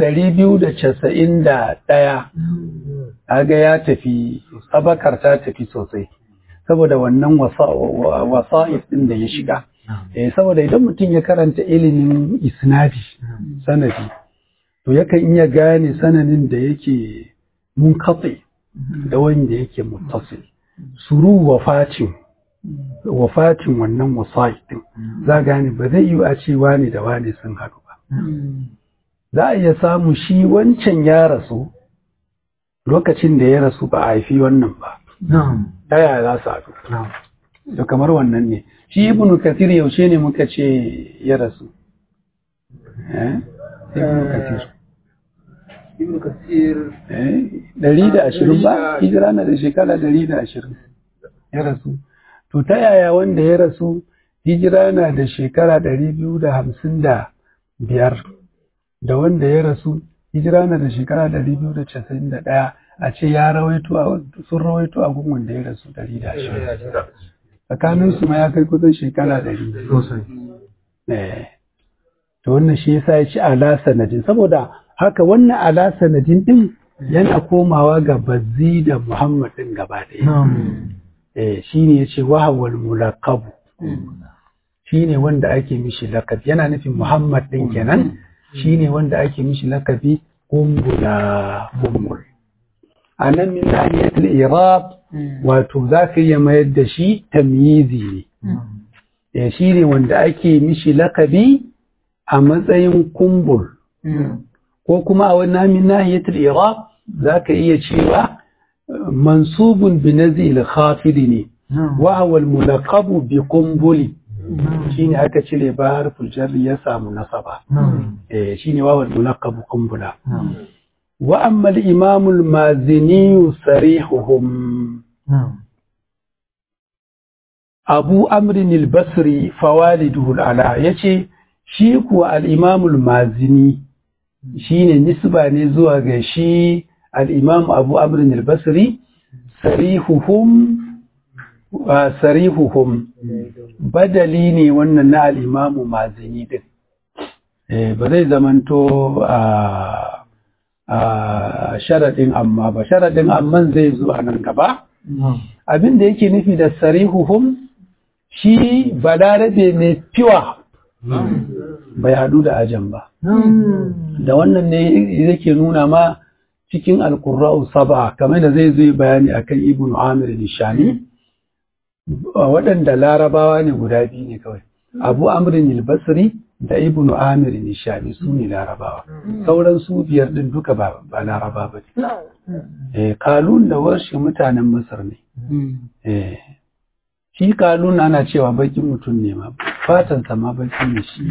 291 aga ya tafi tabakar ta tafi sosai saboda wannan wasa'if din da ya shiga saboda idan mutum ya karanta ilimin isnadi sanadi to yakan iya gane sanadin da yake munqati da wanda yake muttasil suru wafatin wannan wasa'if din za gane ba zai yi a ce wani da wani sun haɗu ba za a iya samu shi wancan ya rasu lokacin da ya rasu ba a haifi wannan ba ta yaya za su haɗu da kamar wannan ne shi Ibn Kathir yaushe ne muka ce ya rasu Ibn Kathir 120 ba hijira na da shekara 120 ya rasu to ta yaya wanda ya rasu hijira na da shekara 255 da wanda ya rasu hijira na da shekara 291 a ce ya sun rawaito a gun wanda ya rasu 120 tsakanin su ma ya kai kusan shekara 100 to wannan shi yasa ya ci ala sanadin saboda haka wannan ala sanadin din yana komawa ga Bazzi da Muhammad din gaba ɗaya shine yace wahawal mulaqab shine wanda ake mishi lakabi yana nufin Muhammad din kenan shine wanda ake mishi lakabi kumbul anan min nahiyatul i'rab wato zaka iya mayar da shi tamyizi ne shine wanda ake mishi lakabi a matsayin kumbul ko kuma a wannan min nahiyatul i'rab zaka iya cewa mansubun bi nazil khafid ne wa huwa al mulaqab bi kumbuli shine aka cire ba harful jarri ya samu nasaba shine wa wal mulaqab kumbula wa amma al imam al mazini sarihuhum abu amr al basri fawaliduhu al ala yace shi kuwa al imam al mazini shine nisba ne zuwa ga shi al imam abu amr al basri sarihuhum badali ne wannan na al'imamu mazini din ba zai zamanto a sharaɗin amma ba sharaɗin amman zai zo a nan gaba abin da yake nufi da sarihuhum shi balarabe mai fiwa bai haɗu da ajan ba da wannan ne yake nuna ma cikin alƙurra'u saba kamar da zai zo bayani akan ibn amir nishani waɗanda larabawa ne guda biyu ne kawai abu amrin al-basri da ibnu amir nishani su ne larabawa sauran su biyar din duka ba laraba ba ne kalun da warshi mutanen masar ne shi kalun ana cewa bakin mutum ne ma fatan sama baki ne shi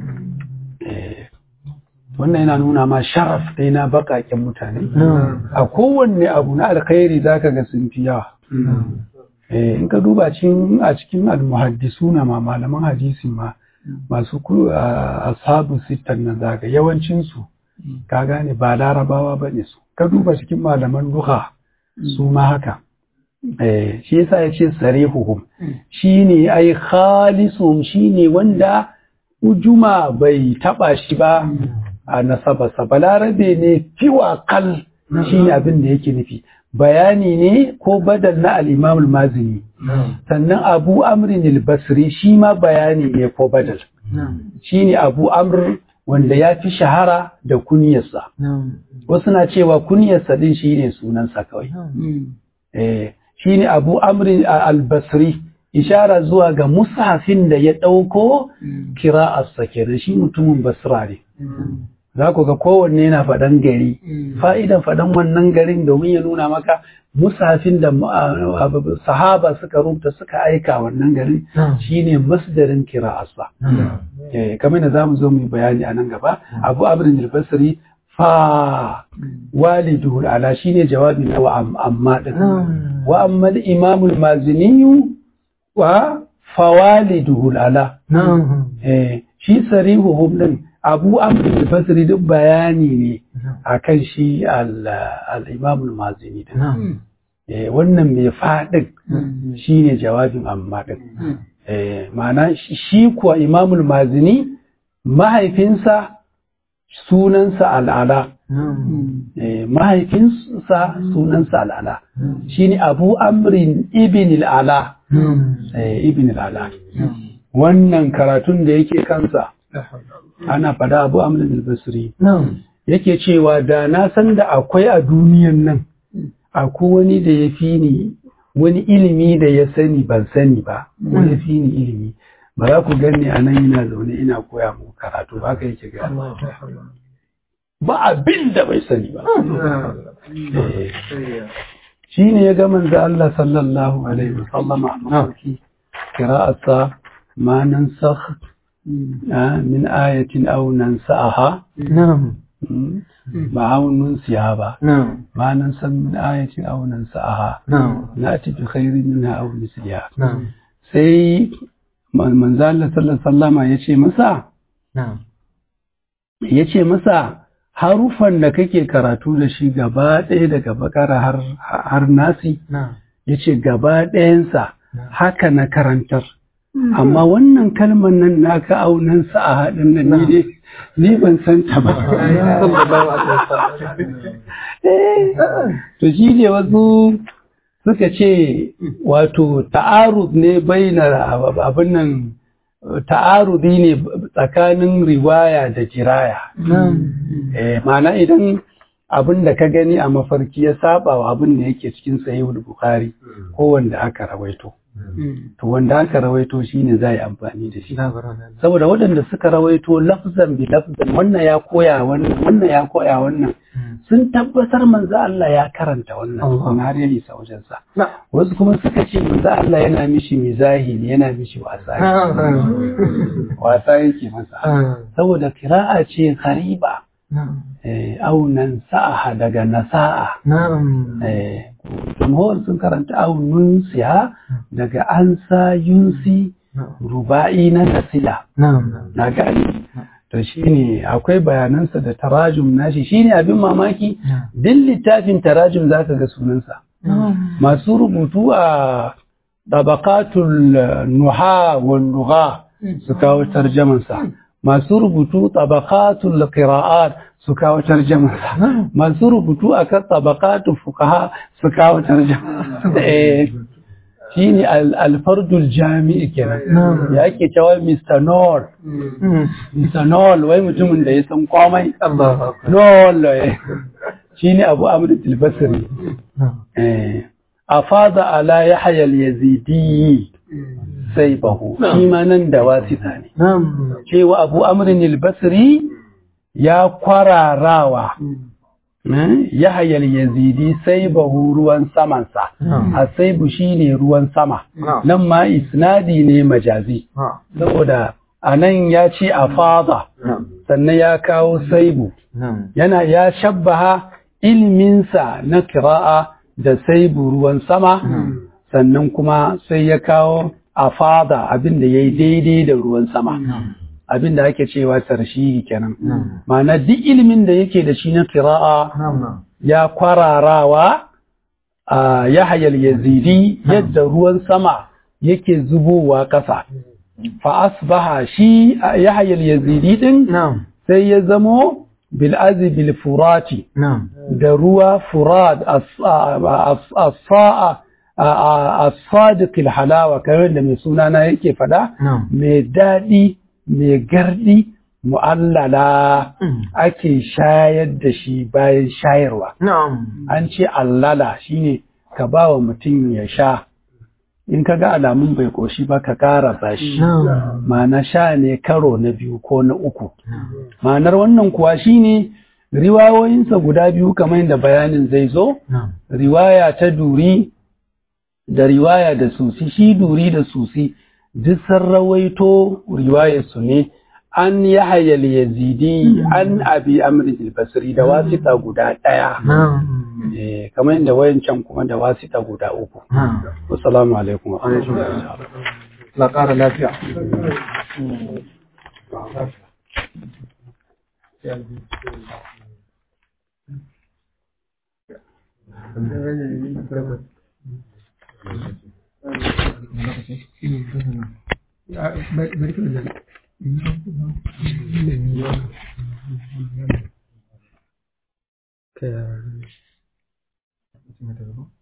wannan yana nuna ma sharaf ɗaya na baƙaƙen mutane a kowanne abu na alkhairi zaka ga sun fi yawa in ka duba a cikin almuhaddisuna ma malaman hadisi ma masu ashabu sittan na zaga yawancinsu ka gane ba larabawa ba ne su ka duba cikin malaman duha su ma haka shi yasa ya ce sarihuhum shi ne ai khalisum shi ne wanda ujuma bai taba shi ba a nasabasa balarabe ne fiwa kal shi ne abin da yake nufi bayani ne ko badal na al-imam al-mazini sannan abu amrin al-basri shi ma bayani ne ko badal shi ne abu amr wanda ya fi shahara da kunyarsa wasu na cewa kunyarsa din shi ne sunansa kawai shi ne abu amrin al-basri ishara zuwa ga mushafin da ya ɗauko kira'arsa kenan shi mutumin basra ne za ku ga kowanne yana faɗan gari fa'idan faɗan wannan garin domin ya nuna maka mushafin da sahaba suka rubuta suka aika wannan garin shine masdarin kira'arsa kamar da za mu zo mu bayani a nan gaba abu amrin al-basri fa walidu ala shine jawabi na wa amma din wa amma al-imam al-mazini wa fawalidu ala shi sarihuhum din abu amrin al-basri duk bayani ne akan shi al-imam al-mazini din wannan mai fadin shine jawabin amma din ma'ana shi kuwa imam al-mazini mahaifinsa sunansa al'ala mahaifinsa sunansa al'ala shine abu amrin ibn al'ala ibn al'ala wannan karatun da yake kansa ana fada abu amrin al-basri yake cewa da na san da akwai a duniyan nan akwai wani da ya fi ni wani ilimi da ya sani ban sani ba wani fi ni ilimi ba za ku gani a nan yana zaune ina koya muku karatu ba ka yake gani ba abin da bai sani ba shi ne ya ga manzo Allah sallallahu alaihi wasallam a mafarki qira'atsa ma nansakh min ayatin aw nansaha ba hannun siya ba ma nan san min ayatin aw nansaha nati bi khairin minha aw misliha sai manzo Allah sallallahu alaihi wasallam yace masa harufan da kake karatu da shi gaba ɗaya daga bakara har nasi yace gaba ɗayansa haka na karantar amma wannan kalmar nan naka aunan sa a haɗin nan ni ban san ta ba to shi ne wasu suka ce wato ta'arud ne baina abin nan ta'arudi ne tsakanin riwaya da jiraya ma'ana idan abin da ka gani a mafarki ya saba wa abin da yake cikin sahihul bukhari ko wanda aka rawaito to wanda aka rawaito shine za yi amfani da shi saboda waɗanda suka rawaito lafzan bi lafzan wannan ya koya wannan sun tabbatar manzo Allah ya karanta wannan kuma har ya isa wajen sa wasu kuma suka ce manzo Allah yana mishi mizahi ne yana mishi wasa yake masa saboda qira'a ce ghariba aunan sa'a daga nasa'a jumhur sun karanta aunun siya daga ansa yunsi ruba'i na nasila na gani to shine akwai bayanansa da tarajum nashi shine abin mamaki din littafin tarajum zaka ga sunansa masu rubutu a tabaqatul nuha wal lugha su kawo tarjamansa masu rubutu tabaqatul qira'at su kawo tarjamansa masu rubutu akan tabaqatul fuqaha su kawo tarjamansa shine al-fardul jami'i kenan ya ake cewa Mr. Noel wai mutumin da ya san komai Noel shine Abu Amr al-Basri afada ala Yahya al-Yazidi sai bahu shi ma nan da wasita ne cewa Abu Amr al-Basri ya kwararawa Yahya al-Yazidi saibahu ruwan samansa, asaibu shine ruwan sama, nan ma isnadi ne majazi, saboda anan ya ce afada, sannan ya kawo saibu, yana ya shabbaha ilminsa na kira'a da saibu ruwan sama, sannan kuma sai ya kawo afada abinda ya yi daidai da ruwan sama. Abin da ake cewa tarshihi kenan. Ma'ana duk ilimin da yake da shi na kira'a ya kwararawa a Yahya al-Yazidi yadda ruwan sama yake zubowa ƙasa. Fa asbaha shi Yahya al-Yazidi din sai ya zamo bil bil furati da ruwa furat as-sadiq al-halawa kamar da mai sunana yake fada mai daɗi mai gardi mu'allala ake shayar da shi bayan shayarwa. An ce allala shine ka ba wa mutum ya sha, in ka ga alamun bai koshi ba ka ƙara shi, ma'ana sha ne karo na biyu ko na uku. Ma'anar wannan kuwa shine riwayoyinsa guda biyu kamar yadda bayanin zai zo, riwaya ta duri da riwaya da susi, shi duri da susi duk sun rawaito riwayarsu ne an Yahya al-Yazidi an Abi Amr al-Basri da wasita guda ɗaya, kamar yadda wayancan kuma da wasita guda uku. Assalamu alaikum wa rahmatullahi wa barakatuh. La ƙara lafiya. Okay.